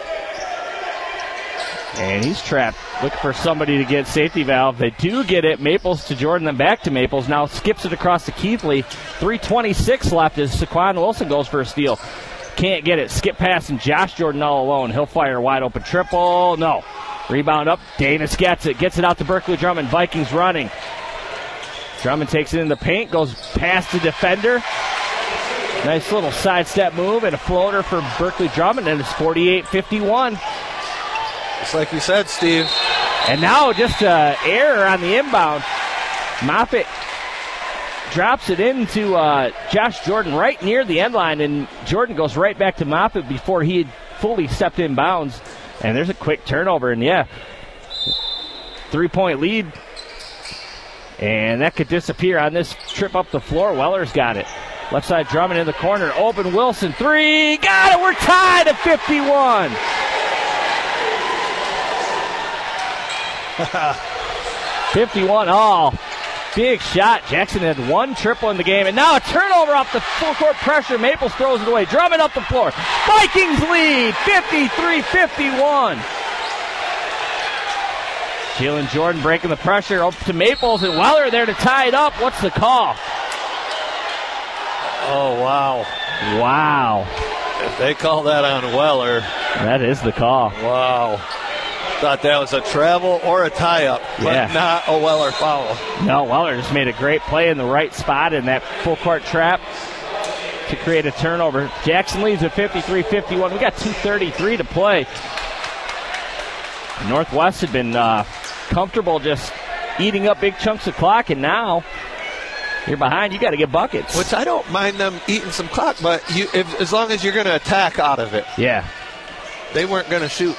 And he's trapped. Looking for somebody to get safety valve. They do get it. Maples to Jordan, then back to Maples. Now skips it across to Keithley. three twenty-six left as Saquon Wilson goes for a steal. Can't get it. Skip pass, and Josh Jordan all alone. He'll fire wide open triple. No. Rebound up. Davis gets it. Gets it out to Berkeley Drummond. Vikings running. Drummond takes it in the paint. Goes past the defender. Nice little sidestep move and a floater for Berkeley Drummond, and it's forty-eight fifty-one. Just like you said, Steve. And now just an error on the inbound. Moffitt drops it into uh, Josh Jordan right near the end line, and Jordan goes right back to Moffitt before he fully stepped in bounds. And there's a quick turnover. And, yeah, three-point lead. And that could disappear on this trip up the floor. Weller's got it. Left side Drummond in the corner. Open Wilson. Three. Got it. We're tied at fifty-one. fifty-one all. Big shot. Jackson had one triple in the game. And now a turnover off the full court pressure. Maples throws it away. Drummond up the floor. Vikings lead fifty-three fifty-one. Jalen Jordan breaking the pressure up to Maples. And Weller there to tie it up. What's the call? Oh, wow. Wow. If they call that on Weller. That is the call. Wow. Thought that was a travel or a tie-up, but yeah. not a Weller foul. No, Weller just made a great play in the right spot in that full-court trap to create a turnover. Jackson leads at fifty-three fifty-one. We got two thirty-three to play. Northwest had been uh, comfortable just eating up big chunks of clock, and now you're behind. You got to get buckets. Which I don't mind them eating some clock, but you, if, as long as you're going to attack out of it. Yeah. They weren't going to shoot.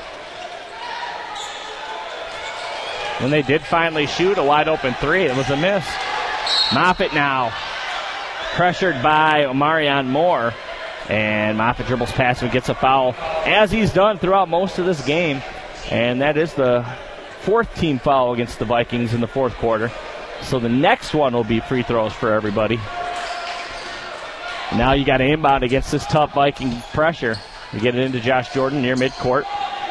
When they did finally shoot a wide open three, it was a miss. Moffitt now pressured by Omarion Moore. And Moffitt dribbles past him and gets a foul, as he's done throughout most of this game. And that is the fourth team foul against the Vikings in the fourth quarter. So the next one will be free throws for everybody. Now you got to inbound against this tough Viking pressure. You get it into Josh Jordan near midcourt.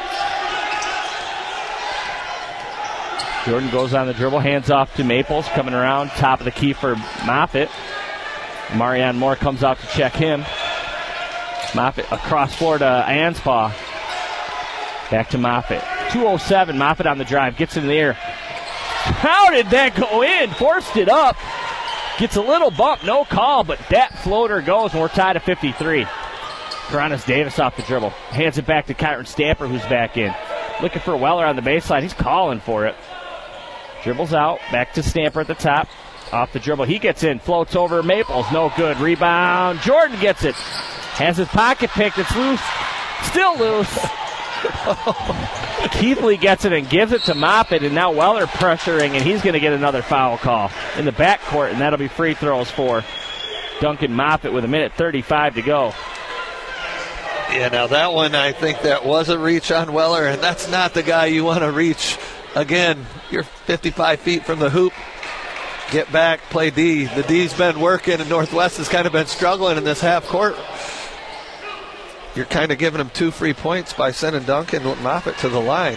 Jordan goes on the dribble, hands off to Maples, coming around, top of the key for Moffitt. Marion Moore comes out to check him. Moffitt across floor to Anspaugh. Back to Moffitt. two oh seven, Moffitt on the drive, gets in the air. How did that go in? Forced it up. Gets a little bump, no call, but that floater goes, and we're tied at fifty-three. Karanis Davis off the dribble. Hands it back to Kyron Stamper, who's back in. Looking for Weller on the baseline. He's calling for it. Dribbles out. Back to Stamper at the top. Off the dribble. He gets in. Floats over Maples. No good. Rebound. Jordan gets it. Has his pocket picked. It's loose. Still loose. Keithley gets it and gives it to Moffitt, and now Weller pressuring, and he's going to get another foul call in the backcourt, and that'll be free throws for Duncan Moffitt with a minute thirty-five to go. Yeah, now that one, I think that was a reach on Weller, and that's not the guy you want to reach. Again, you're fifty-five feet from the hoop. Get back, play D. The D's been working, and Northwest has kind of been struggling in this half court. You're kind of giving them two free points by sending Duncan Moffitt to the line.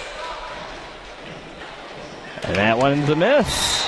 And that one's a miss.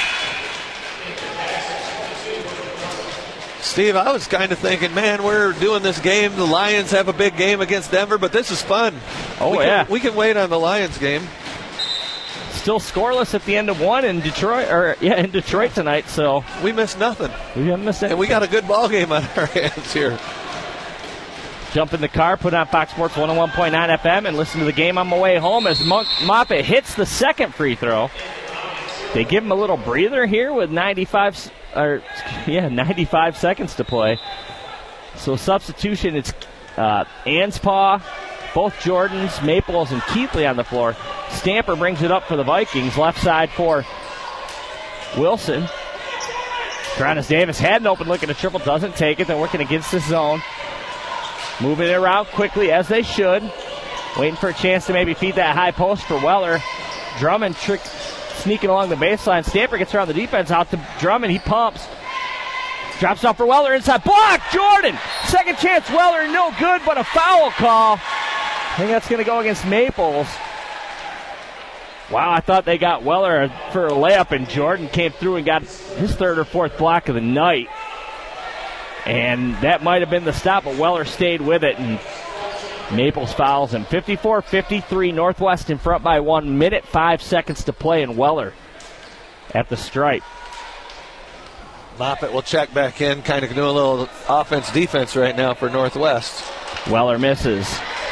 Steve, I was kind of thinking, man, we're doing this game. The Lions have a big game against Denver, but this is fun. Oh, we yeah. Can, we can wait on the Lions game. Still scoreless at the end of one in Detroit, or yeah, in Detroit tonight. So we missed nothing. We haven't missed anything. And we got a good ball game on our hands here. Jump in the car, put on Fox Sports one oh one point nine F M, and listen to the game on my way home as Monk Moffitt hits the second free throw. They give him a little breather here with ninety-five, or yeah, ninety-five seconds to play. So substitution, it's uh, Anspaugh, both Jordans, Maples, and Keithley on the floor. Stamper brings it up for the Vikings. Left side for Wilson. Karanis Davis had an open look at a triple, doesn't take it. They're working against the zone. Moving it around quickly, as they should. Waiting for a chance to maybe feed that high post for Weller. Drummond trick sneaking along the baseline. Stamper gets around the defense, out to Drummond. He pumps. Drops off for Weller inside. Block! Jordan! Second chance, Weller, no good, but a foul call. I think that's going to go against Maples. Wow, I thought they got Weller for a layup, and Jordan came through and got his third or fourth block of the night. And that might have been the stop, but Weller stayed with it, and Maples fouls him. fifty-four fifty-three, Northwest in front by one minute, five seconds to play, and Weller at the stripe. Moffitt will check back in, kind of doing a little offense-defense right now for Northwest. Weller misses.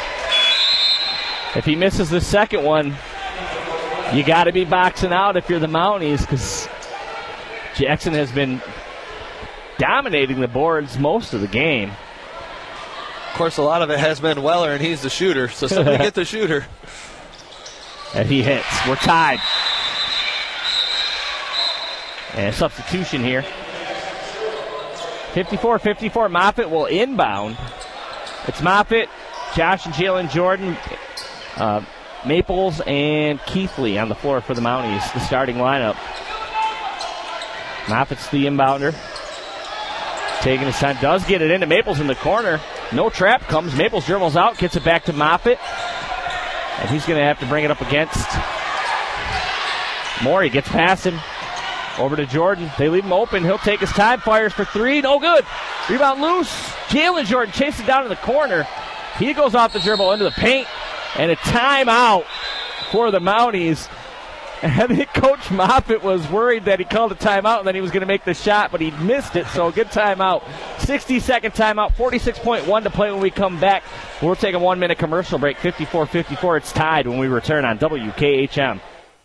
If he misses the second one, you got to be boxing out if you're the Mounties, because Jackson has been dominating the boards most of the game. course, a lot of it has been Weller, and he's the shooter, so somebody get the shooter. And he hits. We're tied. And substitution here. fifty-four fifty-four, Moffett will inbound. It's Moffett, Josh and Jalen Jordan, uh, Maples, and Keithley on the floor for the Mounties, the starting lineup. Moffett's the inbounder. Taking his time, does get it into Maples in the corner. No trap comes. Maples dribbles out, gets it back to Moffett. And he's going to have to bring it up against Morey. Gets past him. Over to Jordan. They leave him open. He'll take his time. Fires for three. No good. Rebound loose. Jalen Jordan chases it down in the corner. He goes off the dribble into the paint. And a timeout for the Mounties. I think Coach Moffett was worried that he called a timeout and then he was going to make the shot, but he missed it, so good timeout. sixty-second timeout, forty-six point one to play when we come back. We'll take a one-minute commercial break, fifty-four fifty-four. It's tied when we return on W K H M.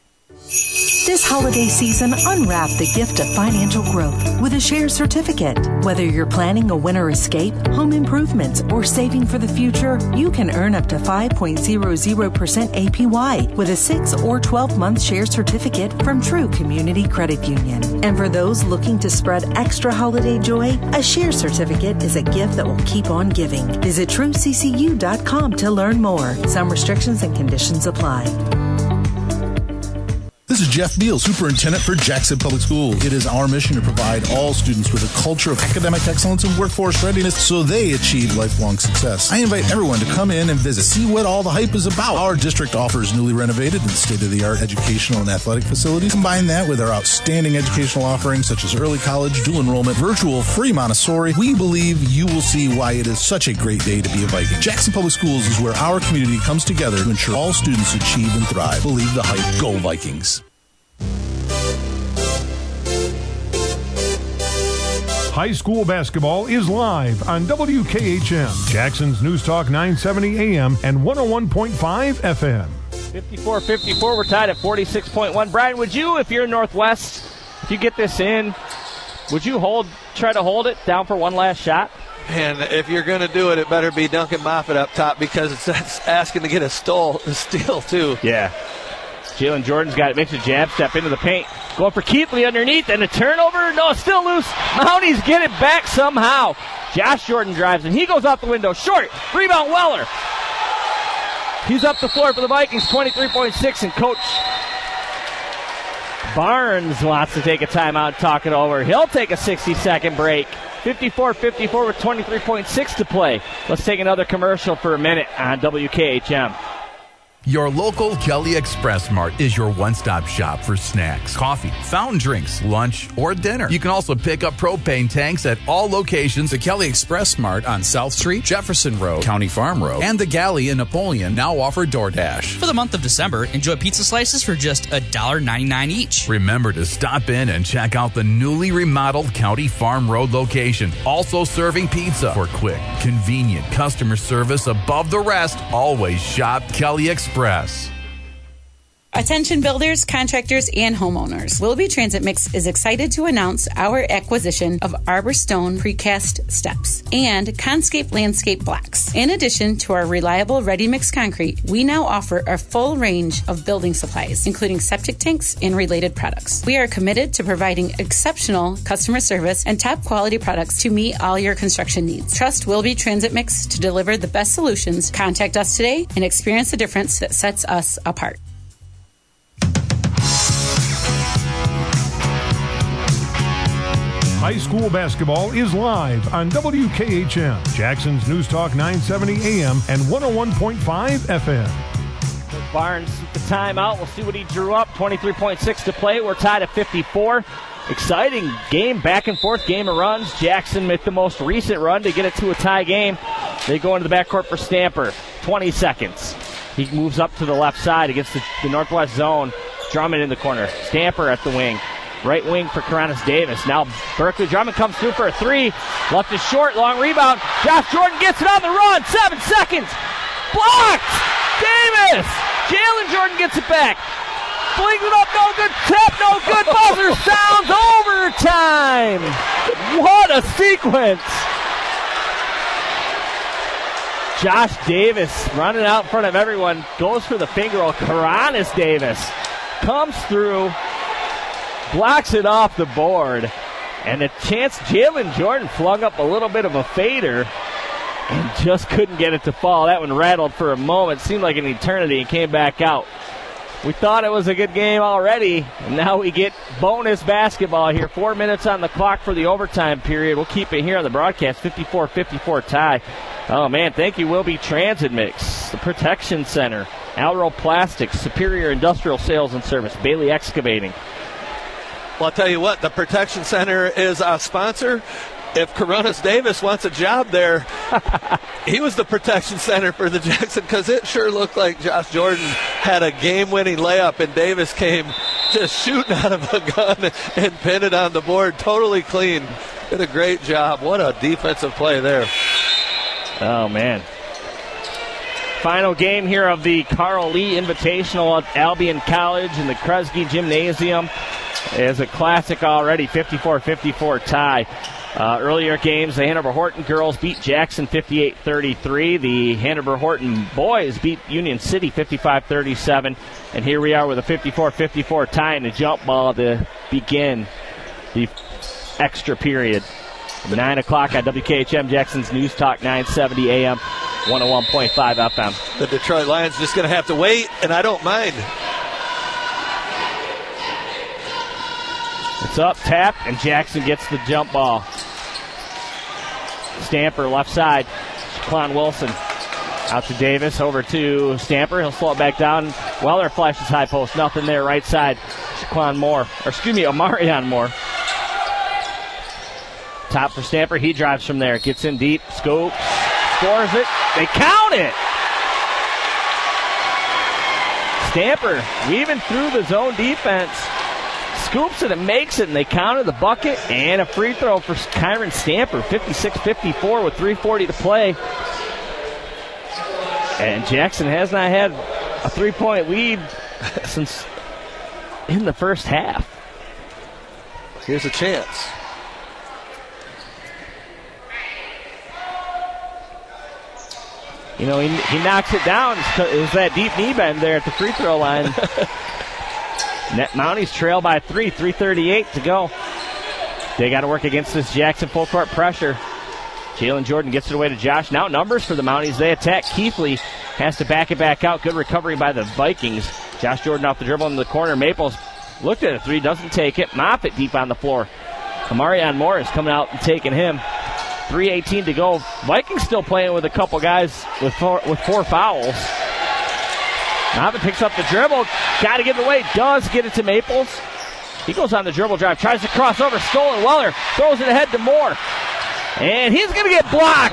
This holiday season, unwrap the gift of financial growth with a share certificate. Whether you're planning a winter escape, home improvements, or saving for the future, you can earn up to five point zero zero percent A P Y with a six or twelve-month share certificate from True Community Credit Union. And for those looking to spread extra holiday joy, a share certificate is a gift that will keep on giving. Visit true c c u dot com to learn more. Some restrictions and conditions apply. This is Jeff Beal, Superintendent for Jackson Public School. It is our mission to provide all students with a culture of academic excellence and workforce readiness so they achieve lifelong success. I invite everyone to come in and visit, see what all the hype is about. Our district offers newly renovated and state-of-the-art educational and athletic facilities. Combine that with our outstanding educational offerings such as early college, dual enrollment, virtual, free Montessori. We believe you will see why it is such a great day to be a Viking. Jackson Public Schools is where our community comes together to ensure all students achieve and thrive. Believe the hype. Go Vikings. High school basketball is live on W K H M, Jackson's News Talk nine seventy A M and one oh one point five F M. fifty-four fifty-four, we're tied at forty-six point one. Brian, would you, if you're Northwest, if you get this in, would you hold, try to hold it down for one last shot? And if you're going to do it, it better be Duncan Moffett up top because it's asking to get a, stole, a steal, too. Yeah. Jalen Jordan's got it, makes a jab step into the paint. Going for Keithley underneath, and a turnover. No, still loose. Mounties get it back somehow. Josh Jordan drives, and he goes out the window. Short. Rebound, Weller. He's up the floor for the Vikings, twenty-three point six, and Coach Barnes wants to take a timeout and talk it over. He'll take a sixty-second break. fifty-four fifty-four with twenty-three point six to play. Let's take another commercial for a minute on W K H M. Your local Kelly Express Mart is your one-stop shop for snacks, coffee, fountain drinks, lunch, or dinner. You can also pick up propane tanks at all locations. The Kelly Express Mart on South Street, Jefferson Road, County Farm Road, and the Galley in Napoleon now offer DoorDash. For the month of December, enjoy pizza slices for just one dollar ninety-nine each. Remember to stop in and check out the newly remodeled County Farm Road location. Also serving pizza. For quick, convenient customer service above the rest, always shop Kelly Express. Express. Attention builders, contractors, and homeowners. Willoughby Transit Mix is excited to announce our acquisition of Arbor Stone Precast Steps and Conscape Landscape Blocks. In addition to our reliable ready-mix concrete, we now offer a full range of building supplies, including septic tanks and related products. We are committed to providing exceptional customer service and top-quality products to meet all your construction needs. Trust Willoughby Transit Mix to deliver the best solutions. Contact us today and experience the difference that sets us apart. High school basketball is live on W K H M, Jackson's News Talk nine seventy A M and one oh one point five F M. Barnes, the timeout. We'll see what he drew up. twenty-three point six to play. We're tied at fifty-four. Exciting game, back and forth game of runs. Jackson with the most recent run to get it to a tie game. They go into the backcourt for Stamper. twenty seconds. He moves up to the left side against the, the Northwest zone. Drummond in the corner. Stamper at the wing. Right wing for Coronis Davis. Now Berkeley Drummond comes through for a three. Left is short. Long rebound. Josh Jordan gets it on the run. Seven seconds. Blocked. Davis. Jalen Jordan gets it back. Flings it up. No good. Tap. No good. Buzzer sounds. Overtime. What a sequence. Josh Davis running out in front of everyone, goes for the finger roll. Coronis Davis comes through, blocks it off the board, and a chance Jalen Jordan flung up a little bit of a fader and just couldn't get it to fall. That one rattled for a moment, seemed like an eternity, and came back out. We thought it was a good game already, and now we get bonus basketball here. Four minutes on the clock for the overtime period. We'll keep it here on the broadcast, fifty-four fifty-four tie. Oh, man, thank you, Wilby Transit Mix, the Protection Center, Alro Plastics, Superior Industrial Sales and Service, Bailey Excavating. Well, I'll tell you what, the Protection Center is a sponsor. If Coronis Davis wants a job there, he was the protection center for the Jackson, because it sure looked like Josh Jordan had a game-winning layup, and Davis came just shooting out of a gun and pinned it on the board. Totally clean. Did a great job. What a defensive play there. Oh, man. Final game here of the Carl Lee Invitational at Albion College in the Kresge Gymnasium is a classic already, fifty-four fifty-four tie. Uh, earlier games, the Hanover Horton girls beat Jackson fifty-eight thirty-three. The Hanover Horton boys beat Union City fifty-five thirty-seven. And here we are with a fifty-four fifty-four tie and a jump ball to begin the extra period. nine o'clock on W K H M, Jackson's News Talk, nine seventy A M, one oh one point five F M. The Detroit Lions just going to have to wait, and I don't mind. It's up, tap, and Jackson gets the jump ball. Stamper, left side. Shaquan Wilson out to Davis, over to Stamper. He'll slow it back down. Weller flashes high post. Nothing there, right side. Shaquan Moore, or excuse me, Omarion Moore. Top for Stamper. He drives from there. Gets in deep. Scoop. Scores it. They count it. Stamper weaving through the zone defense. Scoops it and makes it, and they counted the bucket, and a free throw for Kyron Stamper, fifty-six fifty-four with three forty to play. And Jackson has not had a three-point lead since in the first half. Here's a chance. You know, he, he knocks it down. It was that deep knee bend there at the free throw line. Net Mounties trail by three, three thirty-eight to go. They got to work against this Jackson full court pressure. Jalen Jordan gets it away to Josh. Now numbers for the Mounties. They attack. Keithley has to back it back out. Good recovery by the Vikings. Josh Jordan off the dribble in the corner. Maples looked at a three, doesn't take it. Moffitt deep on the floor. Omarion Moore is coming out and taking him. three eighteen to go. Vikings still playing with a couple guys with four, with four fouls. Moffitt picks up the dribble. Got to get it away. Does get it to Maples. He goes on the dribble drive. Tries to cross over. Stolen. Weller throws it ahead to Moore. And he's going to get blocked.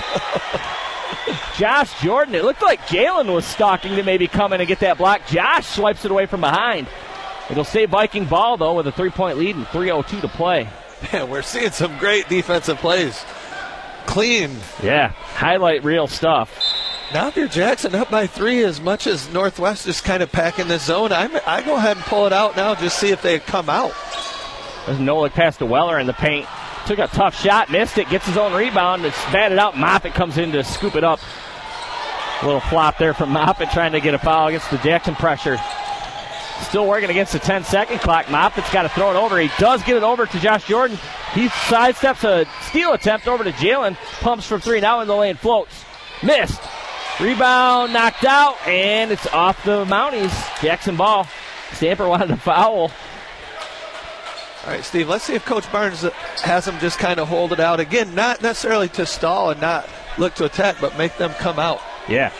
Josh Jordan. It looked like Jalen was stalking to maybe come in and get that block. Josh swipes it away from behind. It'll stay Viking ball, though, with a three-point lead and three oh two to play. Man, we're seeing some great defensive plays. Clean. Yeah, highlight reel stuff. Now if you're Jackson up by three, as much as Northwest is kind of packing this zone, I'm, I go ahead and pull it out now, just see if they come out. There's no look past to Weller in the paint. Took a tough shot, missed it, gets his own rebound. It's batted out. Moffitt comes in to scoop it up. A little flop there from Moffitt trying to get a foul against the Jackson pressure. Still working against the ten-second clock. Moffitt's got to throw it over. He does get it over to Josh Jordan. He sidesteps a steal attempt over to Jalen. Pumps from three. Now in the lane. Floats. Missed. Rebound knocked out, and it's off the Mounties. Jackson ball. Stamper wanted a foul. All right, Steve, let's see if Coach Barnes has them just kind of hold it out. Again, not necessarily to stall and not look to attack, but make them come out. Yeah.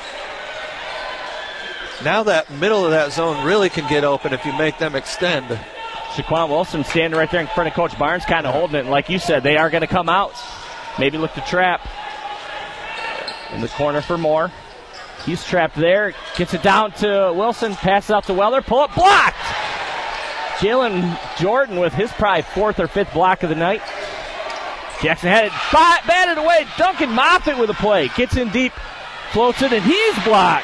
Now that middle of that zone really can get open if you make them extend. Shaquan Wilson standing right there in front of Coach Barnes, kind of holding it. And like you said, they are going to come out. Maybe look to trap. In the corner for Moore. He's trapped there. Gets it down to Wilson. Passes out to Weller. Pull up. Blocked! Jalen Jordan with his probably fourth or fifth block of the night. Jackson had it batted away. Duncan Moffitt with a play. Gets in deep. Floats it, and he's blocked.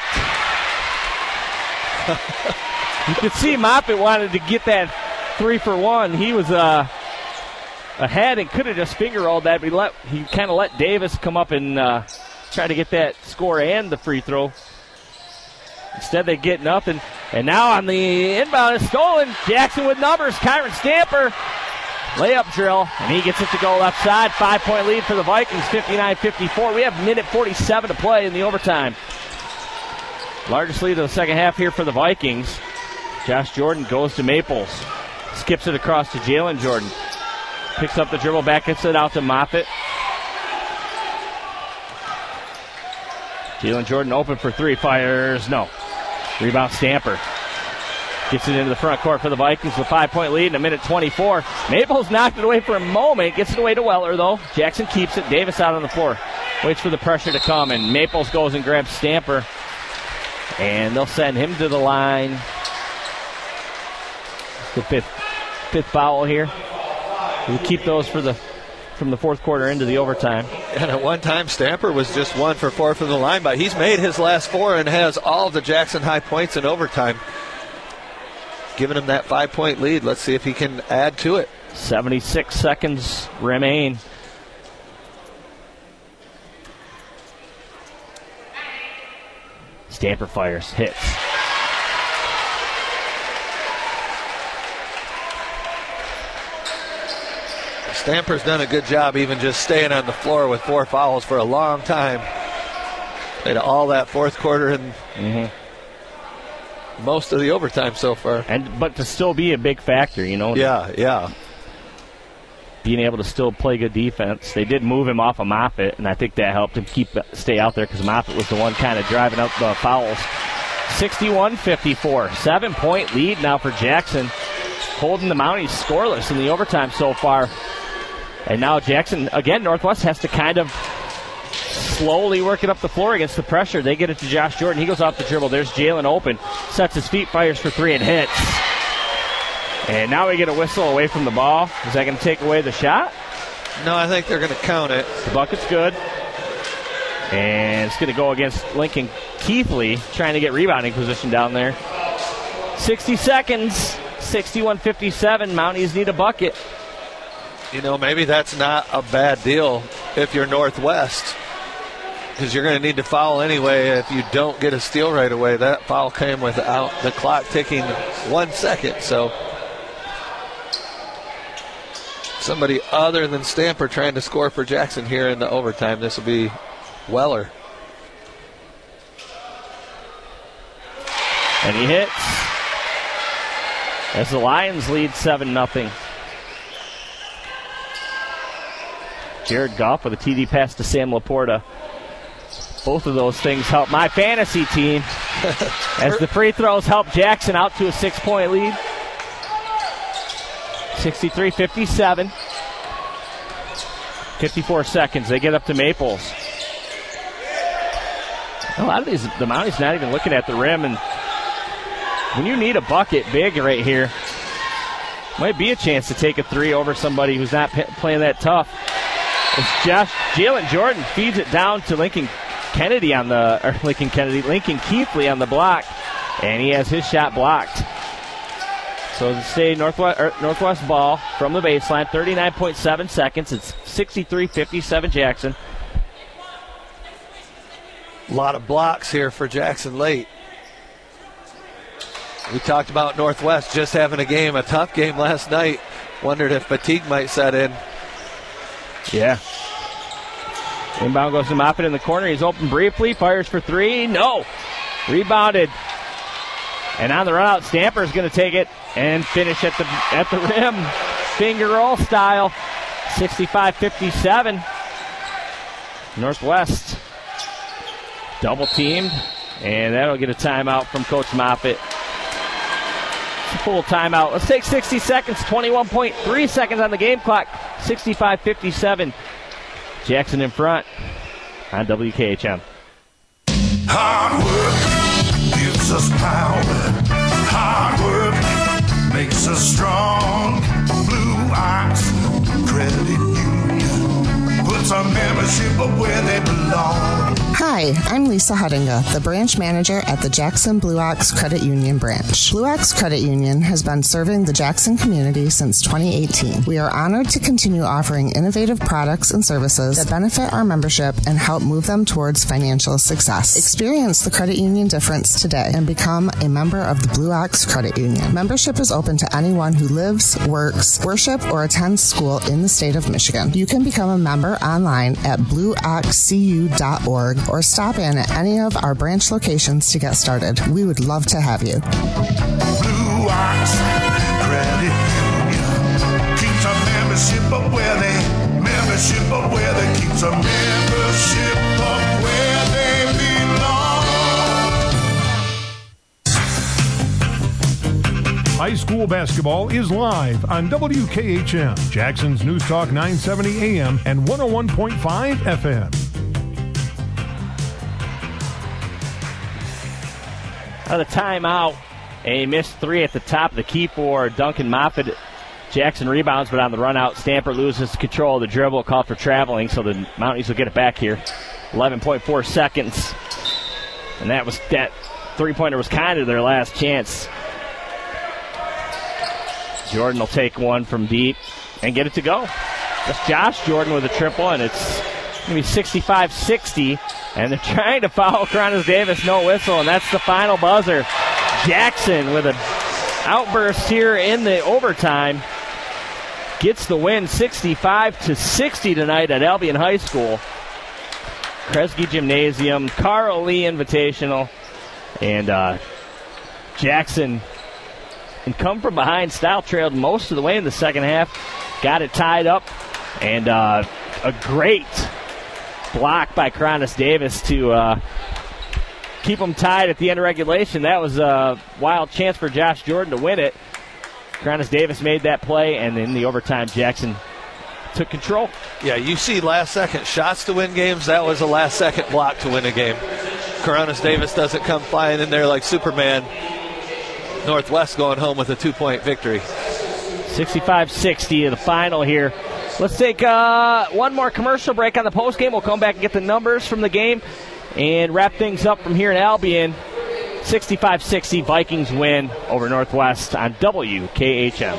You could see Moffitt wanted to get that three for one. He was uh, ahead and could have just finger rolled that, but he, let, he kind of let Davis come up and uh, try to get that score and the free throw. Instead, they get nothing. And now on the inbound is stolen. Jackson with numbers. Kyron Stamper. Layup drill. And he gets it to go left side. Five-point lead for the Vikings, fifty-nine fifty-four. We have minute forty-seven to play in the overtime. Largest lead of the second half here for the Vikings. Josh Jordan goes to Maples. Skips it across to Jalen Jordan. Picks up the dribble back. Gets it out to Moffitt. Jalen Jordan open for three. Fires. No. Rebound Stamper. Gets it into the front court for the Vikings with a five-point lead in a minute twenty-four. Maples knocked it away for a moment. Gets it away to Weller, though. Jackson keeps it. Davis out on the floor. Waits for the pressure to come, and Maples goes and grabs Stamper. And they'll send him to the line. The fifth, fifth foul here. We'll keep those for the from the fourth quarter into the overtime. And at one time, Stamper was just one for four from the line, but he's made his last four and has all of the Jackson High points in overtime, giving him that five-point lead. Let's see if he can add to it. seventy-six seconds remain. Stamper fires, hits. Stamper's done a good job even just staying on the floor with four fouls for a long time. Played all that fourth quarter and mm-hmm. most of the overtime so far. And but to still be a big factor, you know. Yeah, yeah. Being able to still play good defense. They did move him off of Moffitt, and I think that helped him keep stay out there because Moffitt was the one kind of driving up the fouls. sixty-one fifty-four. Seven-point lead now for Jackson. Holding the Mounties scoreless in the overtime so far. And now Jackson, again, Northwest has to kind of slowly work it up the floor against the pressure. They get it to Josh Jordan. He goes off the dribble. There's Jalen open. Sets his feet, fires for three, and hits. And now we get a whistle away from the ball. Is that going to take away the shot? No, I think they're going to count it. The bucket's good. And it's going to go against Lincoln Keithley, trying to get rebounding position down there. sixty seconds. sixty-one fifty-seven. Mounties need a bucket. You know, maybe that's not a bad deal if you're Northwest, because you're going to need to foul anyway if you don't get a steal right away. That foul came without the clock ticking one second. So somebody other than Stamper trying to score for Jackson here in the overtime. This will be Weller. And he hits as the Lions lead seven nothing. Jared Goff with a T D pass to Sam Laporta. Both of those things help my fantasy team as the free throws help Jackson out to a six-point lead. sixty-three fifty-seven. fifty-four seconds. They get up to Maples. A lot of these, the Mounties not even looking at the rim, and when you need a bucket big right here, might be a chance to take a three over somebody who's not p- playing that tough. It's Josh Jalen Jordan feeds it down to Lincoln Kennedy on the or Lincoln Kennedy Lincoln Keithley on the block, and he has his shot blocked. So to stay Northwest er, Northwest ball from the baseline, thirty-nine point seven seconds. It's sixty-three fifty-seven Jackson. A lot of blocks here for Jackson late. We talked about Northwest just having a game, a tough game last night. Wondered if fatigue might set in. Yeah. Inbound goes to Moffitt in the corner. He's open briefly. Fires for three. No. Rebounded. And on the run out, Stamper is going to take it and finish at the at the rim. Finger roll style. sixty-five fifty-seven. Northwest double teamed. And that'll get a timeout from Coach Moffitt. Full timeout. Let's take sixty seconds. twenty-one point three seconds on the game clock. sixty-five fifty-seven. Jackson in front on W K H M. Hard work gives us power. Hard work makes us strong. Blue Ox Credit Union puts our membership up where they belong. Hi, I'm Lisa Hudinga, the branch manager at the Jackson Blue Ox Credit Union branch. Blue Ox Credit Union has been serving the Jackson community since twenty eighteen. We are honored to continue offering innovative products and services that benefit our membership and help move them towards financial success. Experience the credit union difference today and become a member of the Blue Ox Credit Union. Membership is open to anyone who lives, works, worship, or attends school in the state of Michigan. You can become a member online at blue ox c u dot org or stop in at any of our branch locations to get started. We would love to have you. Blue Ox Credit Union keeps our membership up where they membership up where they keeps our membership up where they belong. High school basketball is live on W K H M, Jackson's News Talk nine seventy A M and one oh one point five F M. Out of timeout, a missed three at the top of the key for Duncan Moffitt. Jackson rebounds, but on the run out, Stamper loses control of the dribble, called for traveling, so the Mounties will get it back here. eleven point four seconds, and that was that three-pointer was kind of their last chance. Jordan will take one from deep and get it to go. That's Josh Jordan with a triple, and it's going to be sixty-five sixty. And they're trying to foul Cronus Davis, no whistle, and that's the final buzzer. Jackson with an outburst here in the overtime gets the win, sixty-five to sixty tonight at Albion High School. Kresge Gymnasium, Carl Lee Invitational, and uh, Jackson, and come from behind style, trailed most of the way in the second half, got it tied up, and uh, a great block by Cronus Davis to uh, keep them tied at the end of regulation. That was a wild chance for Josh Jordan to win it. Cronus Davis made that play, and in the overtime, Jackson took control. Yeah, you see last-second shots to win games. That was a last-second block to win a game. Cronus Davis doesn't come flying in there like Superman. Northwest going home with a two-point victory. sixty-five sixty, the final here. Let's take uh, one more commercial break on the postgame. We'll come back and get the numbers from the game and wrap things up from here in Albion. sixty-five sixty, Vikings win over Northwest on W K H M.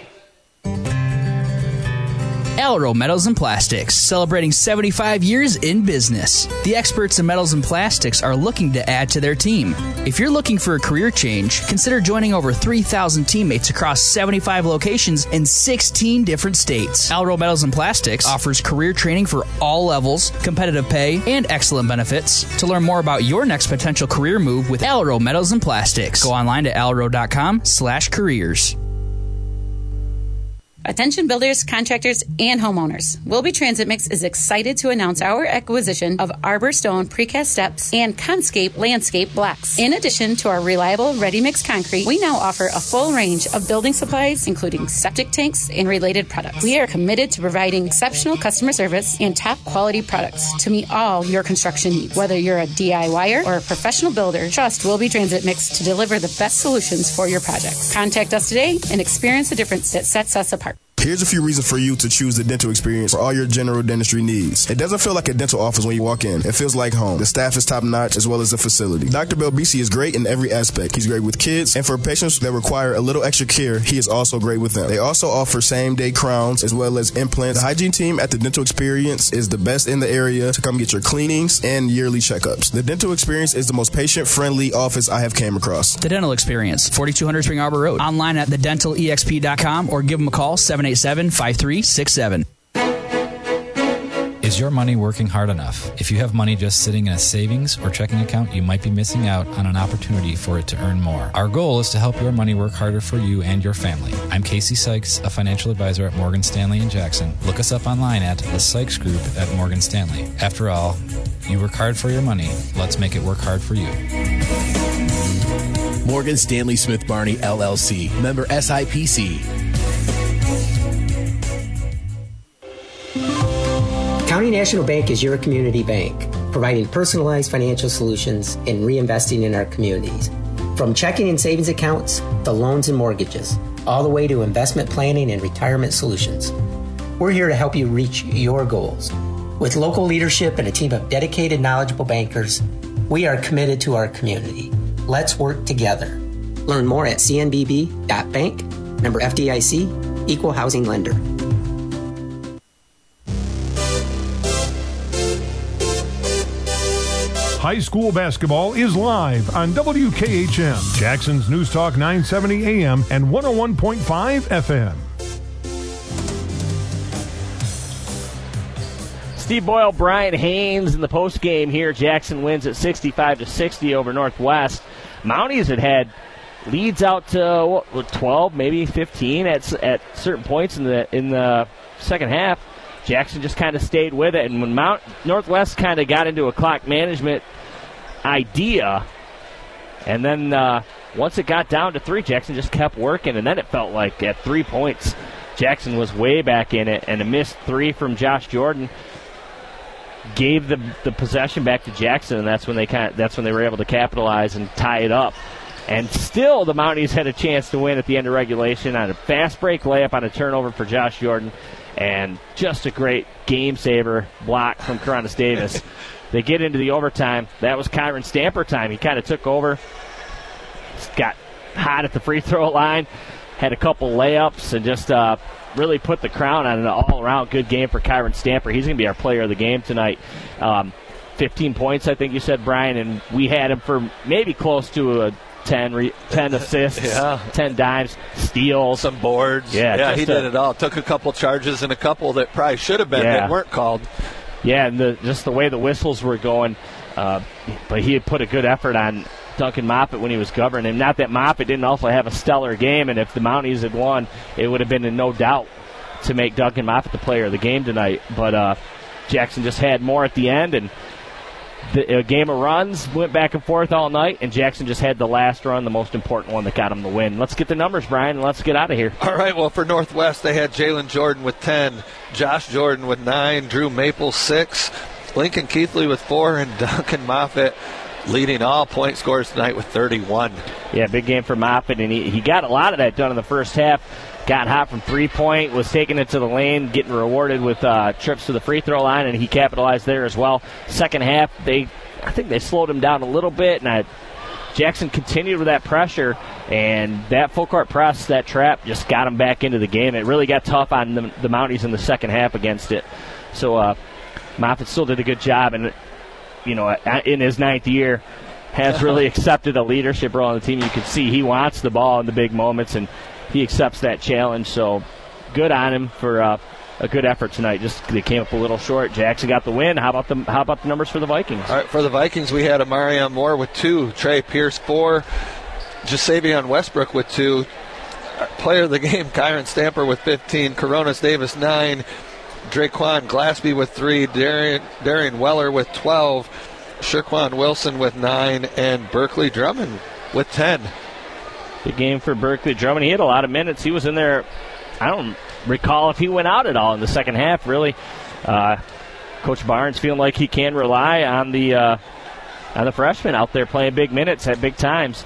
Alro Metals and Plastics, celebrating seventy-five years in business. The experts in metals and plastics are looking to add to their team. If you're looking for a career change, consider joining over three thousand teammates across seventy-five locations in sixteen different states. Alro Metals and Plastics offers career training for all levels, competitive pay, and excellent benefits. To learn more about your next potential career move with Alro Metals and Plastics, go online to alro.com slash careers. Attention builders, contractors, and homeowners. Wilby Transit Mix is excited to announce our acquisition of Arbor Stone Precast Steps and Conscape Landscape Blocks. In addition to our reliable ready-mix concrete, we now offer a full range of building supplies, including septic tanks and related products. We are committed to providing exceptional customer service and top-quality products to meet all your construction needs. Whether you're a DIYer or a professional builder, trust Wilby Transit Mix to deliver the best solutions for your projects. Contact us today and experience the difference that sets us apart. Here's a few reasons for you to choose the Dental Experience for all your general dentistry needs. It doesn't feel like a dental office when you walk in. It feels like home. The staff is top-notch as well as the facility. Doctor Belbisi is great in every aspect. He's great with kids, and for patients that require a little extra care, he is also great with them. They also offer same-day crowns as well as implants. The hygiene team at the Dental Experience is the best in the area to come get your cleanings and yearly checkups. The Dental Experience is the most patient-friendly office I have came across. The Dental Experience, forty-two hundred Spring Arbor Road. Online at the dental e x p dot com or give them a call, seven eight seven, five three six seven. Is your money working hard enough? If you have money just sitting in a savings or checking account, you might be missing out on an opportunity for it to earn more. Our goal is to help your money work harder for you and your family. I'm Casey Sykes, a financial advisor at Morgan Stanley in Jackson. Look us up online at the Sykes Group at Morgan Stanley. After all, you work hard for your money. Let's make it work hard for you. Morgan Stanley Smith Barney, L L C. Member S I P C. County National Bank is your community bank, providing personalized financial solutions and reinvesting in our communities. From checking and savings accounts to loans and mortgages, all the way to investment planning and retirement solutions. We're here to help you reach your goals. With local leadership and a team of dedicated, knowledgeable bankers, we are committed to our community. Let's work together. Learn more at c n b b dot bank, member F D I C, equal housing lender. High school basketball is live on W K H M, Jackson's News Talk nine seventy A M and one oh one point five F M. Steve Boyle, Brian Haynes in the postgame here. Jackson wins at sixty-five to sixty over Northwest. Mounties had had leads out to what, twelve, maybe fifteen at at certain points in the in the second half. Jackson just kind of stayed with it, and when Mount Northwest kind of got into a clock management idea, and then uh, once it got down to three, Jackson just kept working, and then it felt like at three points, Jackson was way back in it, and a missed three from Josh Jordan gave the the possession back to Jackson, and that's when they kind of, that's when they were able to capitalize and tie it up. And still, the Mounties had a chance to win at the end of regulation on a fast break layup on a turnover for Josh Jordan. And just a great game-saver block from Coronis Davis. They get into the overtime. That was Kyron Stamper time. He kind of took over, got hot at the free throw line, had a couple layups, and just uh, really put the crown on an all-around good game for Kyron Stamper. He's going to be our player of the game tonight. Um, fifteen points, I think you said, Brian, and we had him for maybe close to a ten, re- ten assists, yeah. ten dimes, steals. Some boards. Yeah, yeah he a, did it all. Took a couple charges and a couple that probably should have been yeah. that weren't called. Yeah, and the, just the way the whistles were going. Uh, but he had put a good effort on Duncan Moffitt when he was governing. Not that Moffitt didn't also have a stellar game, and if the Mounties had won, it would have been in no doubt to make Duncan Moffitt the player of the game tonight. But uh, Jackson just had more at the end, and the uh, game of runs went back and forth all night, and Jackson just had the last run, the most important one that got him the win. Let's get the numbers, Brian, and let's get out of here. All right, well, for Northwest, they had Jalen Jordan with ten, Josh Jordan with nine, Drew Maples six, Lincoln Keithley with four, and Duncan Moffitt leading all point scorers tonight with thirty-one. Yeah, big game for Moffitt, and he, he got a lot of that done in the first half. Got hot from three-point, was taking it to the lane, getting rewarded with uh, trips to the free throw line, and he capitalized there as well. Second half, they, I think they slowed him down a little bit, and I, Jackson continued with that pressure, and that full court press, that trap, just got him back into the game. It really got tough on the, the Mounties in the second half against it. So uh, Moffitt still did a good job, and you know, in his ninth year, has really accepted a leadership role on the team. You can see he wants the ball in the big moments, and he accepts that challenge, so good on him for uh, a good effort tonight. Just they came up a little short. Jackson got the win. How about the How about the numbers for the Vikings? All right, for the Vikings, we had Amarion Moore with two, Trey Pierce four, Jasavion Westbrook with two. Player of the game, Kyron Stamper with fifteen, Coronis Davis nine, Draquan Glassby with three, Darian, Darian Weller with twelve, Sherquan Wilson with nine, and Berkeley Drummond with ten. Big game for Berkeley Drummond. He had a lot of minutes. He was in there. I don't recall if he went out at all in the second half, really. Uh, Coach Barnes feeling like he can rely on the uh, on the freshman out there playing big minutes at big times.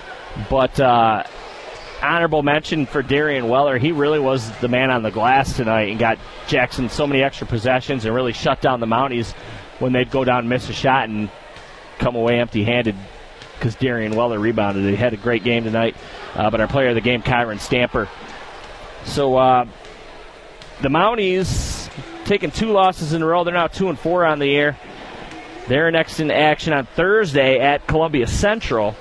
But uh, honorable mention for Darian Weller. He really was the man on the glass tonight and got Jackson so many extra possessions and really shut down the Mounties when they'd go down and miss a shot and come away empty-handed, because Darian Weller rebounded. He had a great game tonight, uh, but our player of the game, Kyron Stamper. So uh, the Mounties taking two losses in a row. They're now two and four on the year. They're next in action on Thursday at Columbia Central.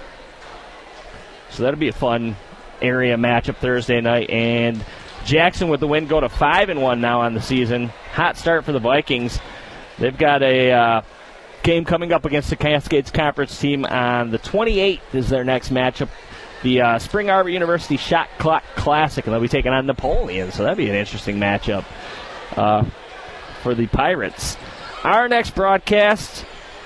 So that'll be a fun area matchup Thursday night. And Jackson with the win go to five and one now on the season. Hot start for the Vikings. They've got a Uh, game coming up against the Cascades Conference team on the twenty-eighth is their next matchup. The uh, Spring Arbor University Shot Clock Classic, and they'll be taking on Napoleon, so that'll be an interesting matchup uh, for the Pirates. Our next broadcast,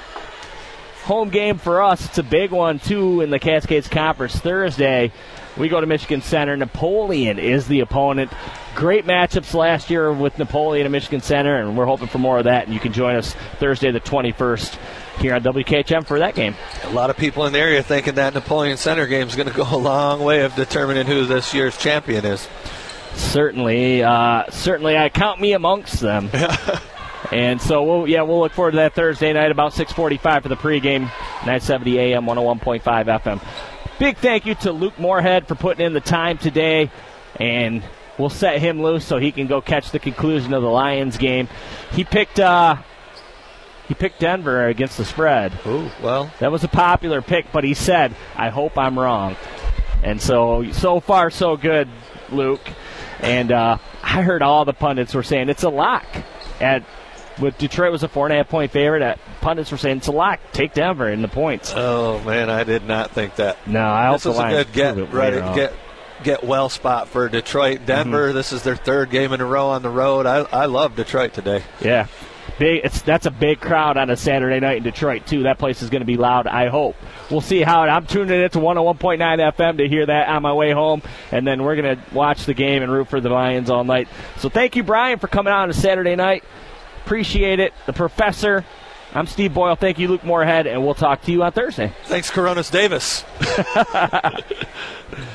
home game for us. It's a big one, too, in the Cascades Conference. Thursday, we go to Michigan Center. Napoleon is the opponent. Great matchups last year with Napoleon and Michigan Center, and we're hoping for more of that. And you can join us Thursday the twenty-first here on W K H M for that game. A lot of people in the area thinking that Napoleon Center game is going to go a long way of determining who this year's champion is. Certainly. Uh, certainly, I count me amongst them. And so, we'll, yeah, we'll look forward to that Thursday night about six forty-five for the pregame, nine seventy A M, one oh one point five F M. Big thank you to Luke Moorhead for putting in the time today, and we'll set him loose so he can go catch the conclusion of the Lions game. He picked uh, he picked Denver against the spread. Ooh, well. That was a popular pick, but he said, I hope I'm wrong. And so, so far, so good, Luke. And uh, I heard all the pundits were saying it's a lock. At with Detroit was a four and a half point favorite. At, pundits were saying it's a lock. Take Denver in the points. Oh man, I did not think that. No, I this was a good get ready, get get well spot for Detroit. Denver. Mm-hmm. This is their third game in a row on the road. I I love Detroit today. Yeah, big. It's that's a big crowd on a Saturday night in Detroit too. That place is going to be loud. I hope. We'll see how it. I'm tuning in to one oh one point nine F M to hear that on my way home, and then we're going to watch the game and root for the Lions all night. So thank you, Brian, for coming on a Saturday night. Appreciate it. The Professor. I'm Steve Boyle. Thank you, Luke Moorhead, and we'll talk to you on Thursday. Thanks, Coronas Davis.